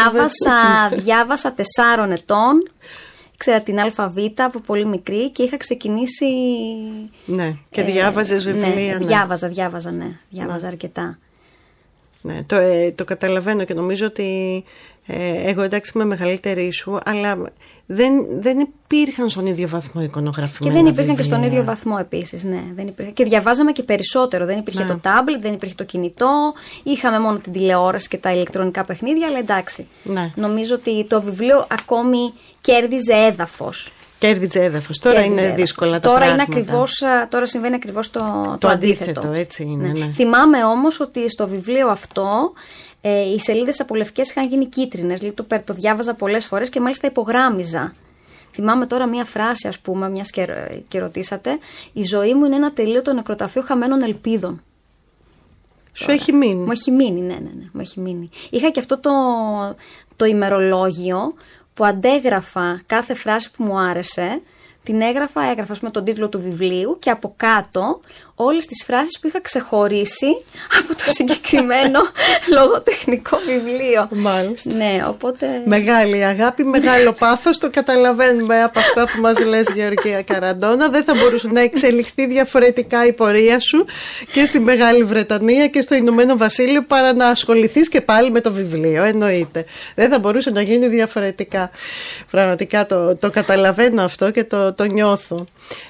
διάβασα 4 ετών, ήξερα την ΑΒ από πολύ μικρή και είχα ξεκινήσει... Ναι, και διάβαζες βιβλία. Ναι, διάβαζα αρκετά. Ναι, το καταλαβαίνω, και νομίζω ότι Εγώ εντάξει είμαι μεγαλύτερη σου, αλλά δεν υπήρχαν στον ίδιο βαθμό εικονογραφημένα. Και δεν υπήρχαν βιβλία. και στον ίδιο βαθμό επίσης, ναι. Δεν υπήρχαν. Και διαβάζαμε και περισσότερο. Δεν υπήρχε το τάμπλετ, δεν υπήρχε το κινητό. Είχαμε μόνο την τηλεόραση και τα ηλεκτρονικά παιχνίδια, αλλά εντάξει. Ναι. Νομίζω ότι το βιβλίο ακόμη κέρδιζε έδαφος. Κέρδιζε έδαφος. Τώρα είναι δύσκολα τα πράγματα. Τώρα συμβαίνει ακριβώς το αντίθετο. Έτσι είναι, ναι. Θυμάμαι όμως ότι στο βιβλίο αυτό οι σελίδες από λευκές είχαν γίνει κίτρινες. Το διάβαζα πολλές φορές και μάλιστα υπογράμμιζα. Θυμάμαι τώρα μία φράση, ας πούμε, μιας και ρωτήσατε. Η ζωή μου είναι ένα τελείωτο νεκροταφείο χαμένων ελπίδων. Σου έχει μείνει. Μου έχει μείνει, ναι. Μου έχει μείνει. Είχα και αυτό το ημερολόγιο που αντέγραφα κάθε φράση που μου άρεσε. Την έγραφα με τον τίτλο του βιβλίου και από κάτω όλες τις φράσεις που είχα ξεχωρίσει από το συγκεκριμένο λογοτεχνικό βιβλίο. Μάλιστα. Ναι, οπότε... Μεγάλη αγάπη, μεγάλο πάθος, το καταλαβαίνουμε από αυτά που μας λες, Γεωργία Καραντώνα. Δεν θα μπορούσε να εξελιχθεί διαφορετικά η πορεία σου και στη Μεγάλη Βρετανία και στο Ηνωμένο Βασίλειο παρά να ασχοληθείς και πάλι με το βιβλίο, εννοείται. Δεν θα μπορούσε να γίνει διαφορετικά. Πραγματικά το καταλαβαίνω αυτό και το νιώθω.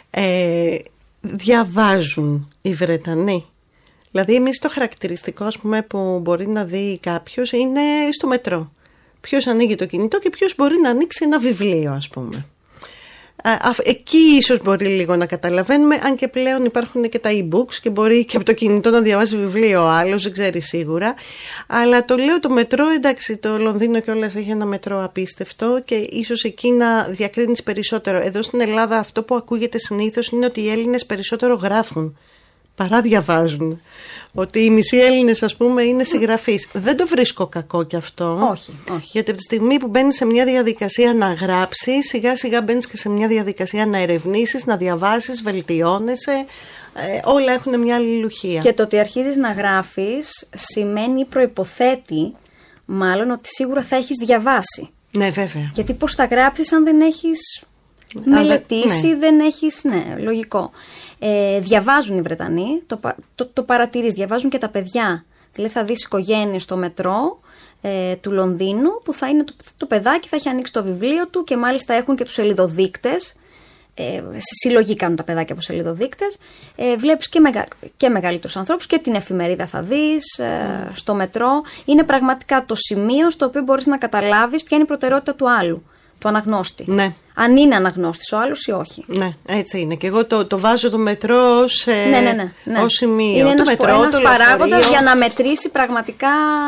Διαβάζουν οι Βρετανοί. Δηλαδή εμείς το χαρακτηριστικό, ας πούμε, που μπορεί να δει κάποιος είναι στο μετρό. Ποιος ανοίγει το κινητό και ποιος μπορεί να ανοίξει ένα βιβλίο, ας πούμε. Εκεί ίσως μπορεί λίγο να καταλαβαίνουμε, αν και πλέον υπάρχουν και τα e-books και μπορεί και από το κινητό να διαβάζει βιβλίο ο άλλος, δεν ξέρει σίγουρα. Αλλά το λέω το μετρό, εντάξει, το Λονδίνο κιόλας έχει ένα μετρό απίστευτο και ίσως εκεί να διακρίνεις περισσότερο. Εδώ στην Ελλάδα αυτό που ακούγεται συνήθως είναι ότι οι Έλληνες περισσότερο γράφουν παρά διαβάζουν. Ότι οι μισοί Έλληνες, ας πούμε, είναι συγγραφείς. Δεν το βρίσκω κακό κι αυτό. Όχι. Γιατί από τη στιγμή που μπαίνεις σε μια διαδικασία να γράψεις, σιγά σιγά μπαίνεις και σε μια διαδικασία να ερευνήσεις, να διαβάσεις, βελτιώνεσαι. Όλα έχουν μια αλληλουχία. Και το ότι αρχίζεις να γράφεις σημαίνει, προϋποθέτει μάλλον, ότι σίγουρα θα έχεις διαβάσει. Ναι, βέβαια. Γιατί πώς θα γράψεις αν δεν έχεις μελετήσει, ναι. Δεν έχεις, ναι, λογικό. Διαβάζουν οι Βρετανοί, το παρατηρείς, διαβάζουν και τα παιδιά. Δηλαδή θα δεις οικογένειες στο μετρό του Λονδίνου που θα είναι το παιδάκι, θα έχει ανοίξει το βιβλίο του και μάλιστα έχουν και τους σελιδοδείκτες. Συλλογή κάνουν τα παιδάκια από σελιδοδείκτες. Βλέπεις και μεγαλύτερους ανθρώπους και την εφημερίδα θα δεις στο μετρό. Είναι πραγματικά το σημείο στο οποίο μπορείς να καταλάβεις ποια είναι η προτεραιότητα του άλλου, του αναγνώστη. Ναι. Αν είναι αναγνώστης ο άλλος ή όχι. Ναι, έτσι είναι. Και εγώ το βάζω το μετρό ως σημείο. Είναι ένας παράγοντας για να μετρήσει πραγματικά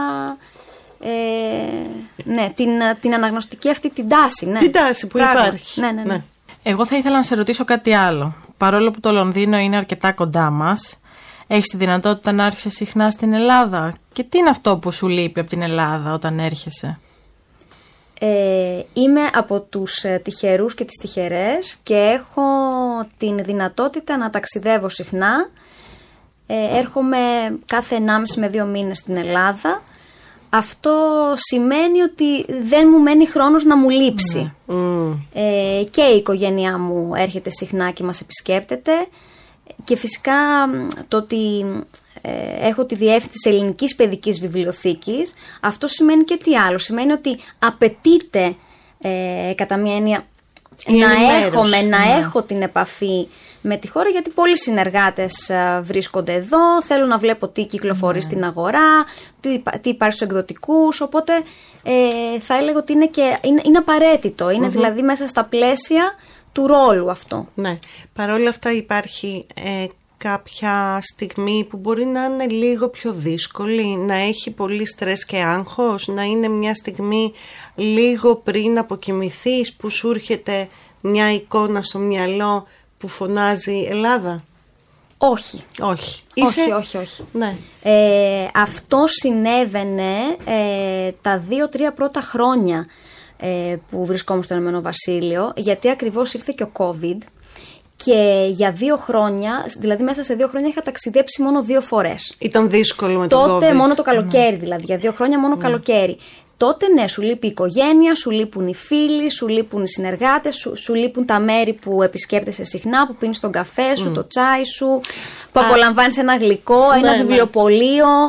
την αναγνωστική αυτή την τάση. Ναι. Την τάση που υπάρχει. Ναι. Εγώ θα ήθελα να σε ρωτήσω κάτι άλλο. Παρόλο που το Λονδίνο είναι αρκετά κοντά μας, έχεις τη δυνατότητα να έρχεσαι συχνά στην Ελλάδα? Και τι είναι αυτό που σου λείπει από την Ελλάδα όταν έρχεσαι? Είμαι από τους τυχερούς και τις τυχερές και έχω την δυνατότητα να ταξιδεύω συχνά. Έρχομαι κάθε 1,5 με 2 μήνες στην Ελλάδα. Αυτό σημαίνει ότι δεν μου μένει χρόνος να μου λείψει. Και η οικογένειά μου έρχεται συχνά και μας επισκέπτεται. Και φυσικά το ότι έχω τη διεύθυνση της Ελληνικής Παιδικής Βιβλιοθήκης, αυτό σημαίνει και τι άλλο. Σημαίνει ότι απαιτείται κατά μία έννοια να έχω την επαφή με τη χώρα, γιατί πολλοί συνεργάτες βρίσκονται εδώ, θέλω να βλέπω τι κυκλοφορεί στην αγορά, τι υπάρχει στους εκδοτικούς, οπότε θα έλεγα ότι είναι απαραίτητο, είναι δηλαδή μέσα στα πλαίσια του ρόλου αυτό. Ναι, παρόλα αυτά υπάρχει κάποια στιγμή που μπορεί να είναι λίγο πιο δύσκολη, να έχει πολύ στρες και άγχος, να είναι μια στιγμή λίγο πριν αποκοιμηθείς που σου έρχεται μια εικόνα στο μυαλό που φωνάζει Ελλάδα? Όχι. Όχι. Ναι. Αυτό συνέβαινε τα 2-3 πρώτα χρόνια που βρισκόμουν στο Ηνωμένο Βασίλειο, γιατί ακριβώς ήρθε και ο COVID και για 2 χρόνια, δηλαδή μέσα σε 2 χρόνια είχα ταξιδέψει μόνο 2 φορές. Ήταν δύσκολο με τον COVID. Τότε μόνο το καλοκαίρι, δηλαδή για 2 χρόνια μόνο καλοκαίρι. Τότε ναι, σου λείπει η οικογένεια, σου λείπουν οι φίλοι, σου λείπουν οι συνεργάτες, σου λείπουν τα μέρη που επισκέπτεσαι συχνά, που πίνεις τον καφέ σου, το τσάι σου, που απολαμβάνεις ένα γλυκό, ένα βιβλιοπωλείο.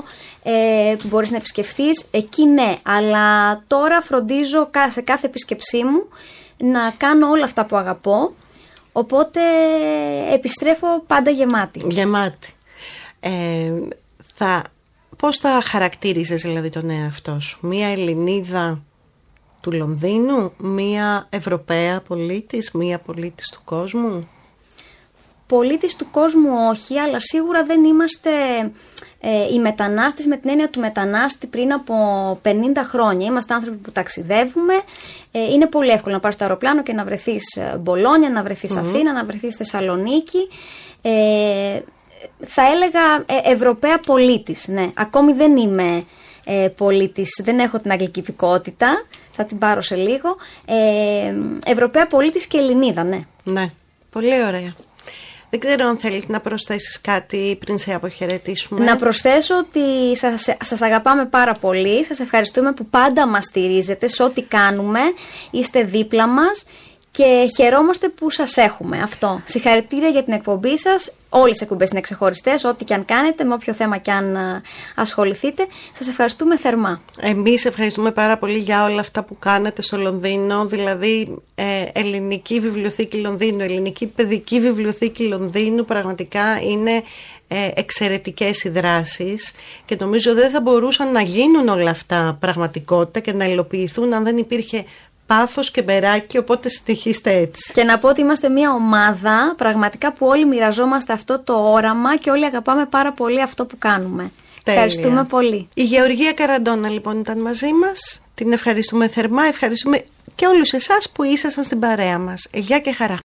που μπορείς να επισκεφθείς. Εκεί ναι, αλλά τώρα φροντίζω σε κάθε επίσκεψή μου να κάνω όλα αυτά που αγαπώ, οπότε επιστρέφω πάντα γεμάτη. Γεμάτη. Πώς θα χαρακτήριζες δηλαδή τον εαυτό σου? Μία Ελληνίδα του Λονδίνου, μία Ευρωπαία πολίτης, μία πολίτης του κόσμου? Πολίτης του κόσμου όχι, αλλά σίγουρα δεν είμαστε οι μετανάστες με την έννοια του μετανάστη πριν από 50 χρόνια. Είμαστε άνθρωποι που ταξιδεύουμε. Είναι πολύ εύκολο να πάρεις στο αεροπλάνο και να βρεθείς Μπολόνια, να βρεθείς Αθήνα, να βρεθείς Θεσσαλονίκη. Θα έλεγα Ευρωπαία πολίτης, ναι. Ακόμη δεν είμαι πολίτης, δεν έχω την αγγλική υπηκότητα, θα την πάρω σε λίγο. Ευρωπαία πολίτης και Ελληνίδα, ναι. Ναι, πολύ ωραία. Δεν ξέρω αν θέλεις να προσθέσεις κάτι πριν σε αποχαιρετήσουμε. Να προσθέσω ότι σας αγαπάμε πάρα πολύ, σας ευχαριστούμε που πάντα μας στηρίζετε σε ό,τι κάνουμε, είστε δίπλα μας και χαιρόμαστε που σας έχουμε. Αυτό. Συγχαρητήρια για την εκπομπή σας. Όλες οι εκπομπές είναι ξεχωριστές, ό,τι και αν κάνετε, με όποιο θέμα και αν ασχοληθείτε. Σας ευχαριστούμε θερμά. Εμείς ευχαριστούμε πάρα πολύ για όλα αυτά που κάνετε στο Λονδίνο, δηλαδή Ελληνική Βιβλιοθήκη Λονδίνου, Ελληνική Παιδική Βιβλιοθήκη Λονδίνου, πραγματικά είναι εξαιρετικές οι δράσεις και νομίζω δεν θα μπορούσαν να γίνουν όλα αυτά πραγματικότητα και να υλοποιηθούν αν δεν υπήρχε πάθος και μπεράκι, οπότε συνεχίστε έτσι. Και να πω ότι είμαστε μια ομάδα πραγματικά που όλοι μοιραζόμαστε αυτό το όραμα και όλοι αγαπάμε πάρα πολύ αυτό που κάνουμε. Τέλεια. Ευχαριστούμε πολύ. Η Γεωργία Καραντώνα λοιπόν ήταν μαζί μας. Την ευχαριστούμε θερμά, ευχαριστούμε και όλους εσάς που ήσασταν στην παρέα μας. Γεια και χαρά.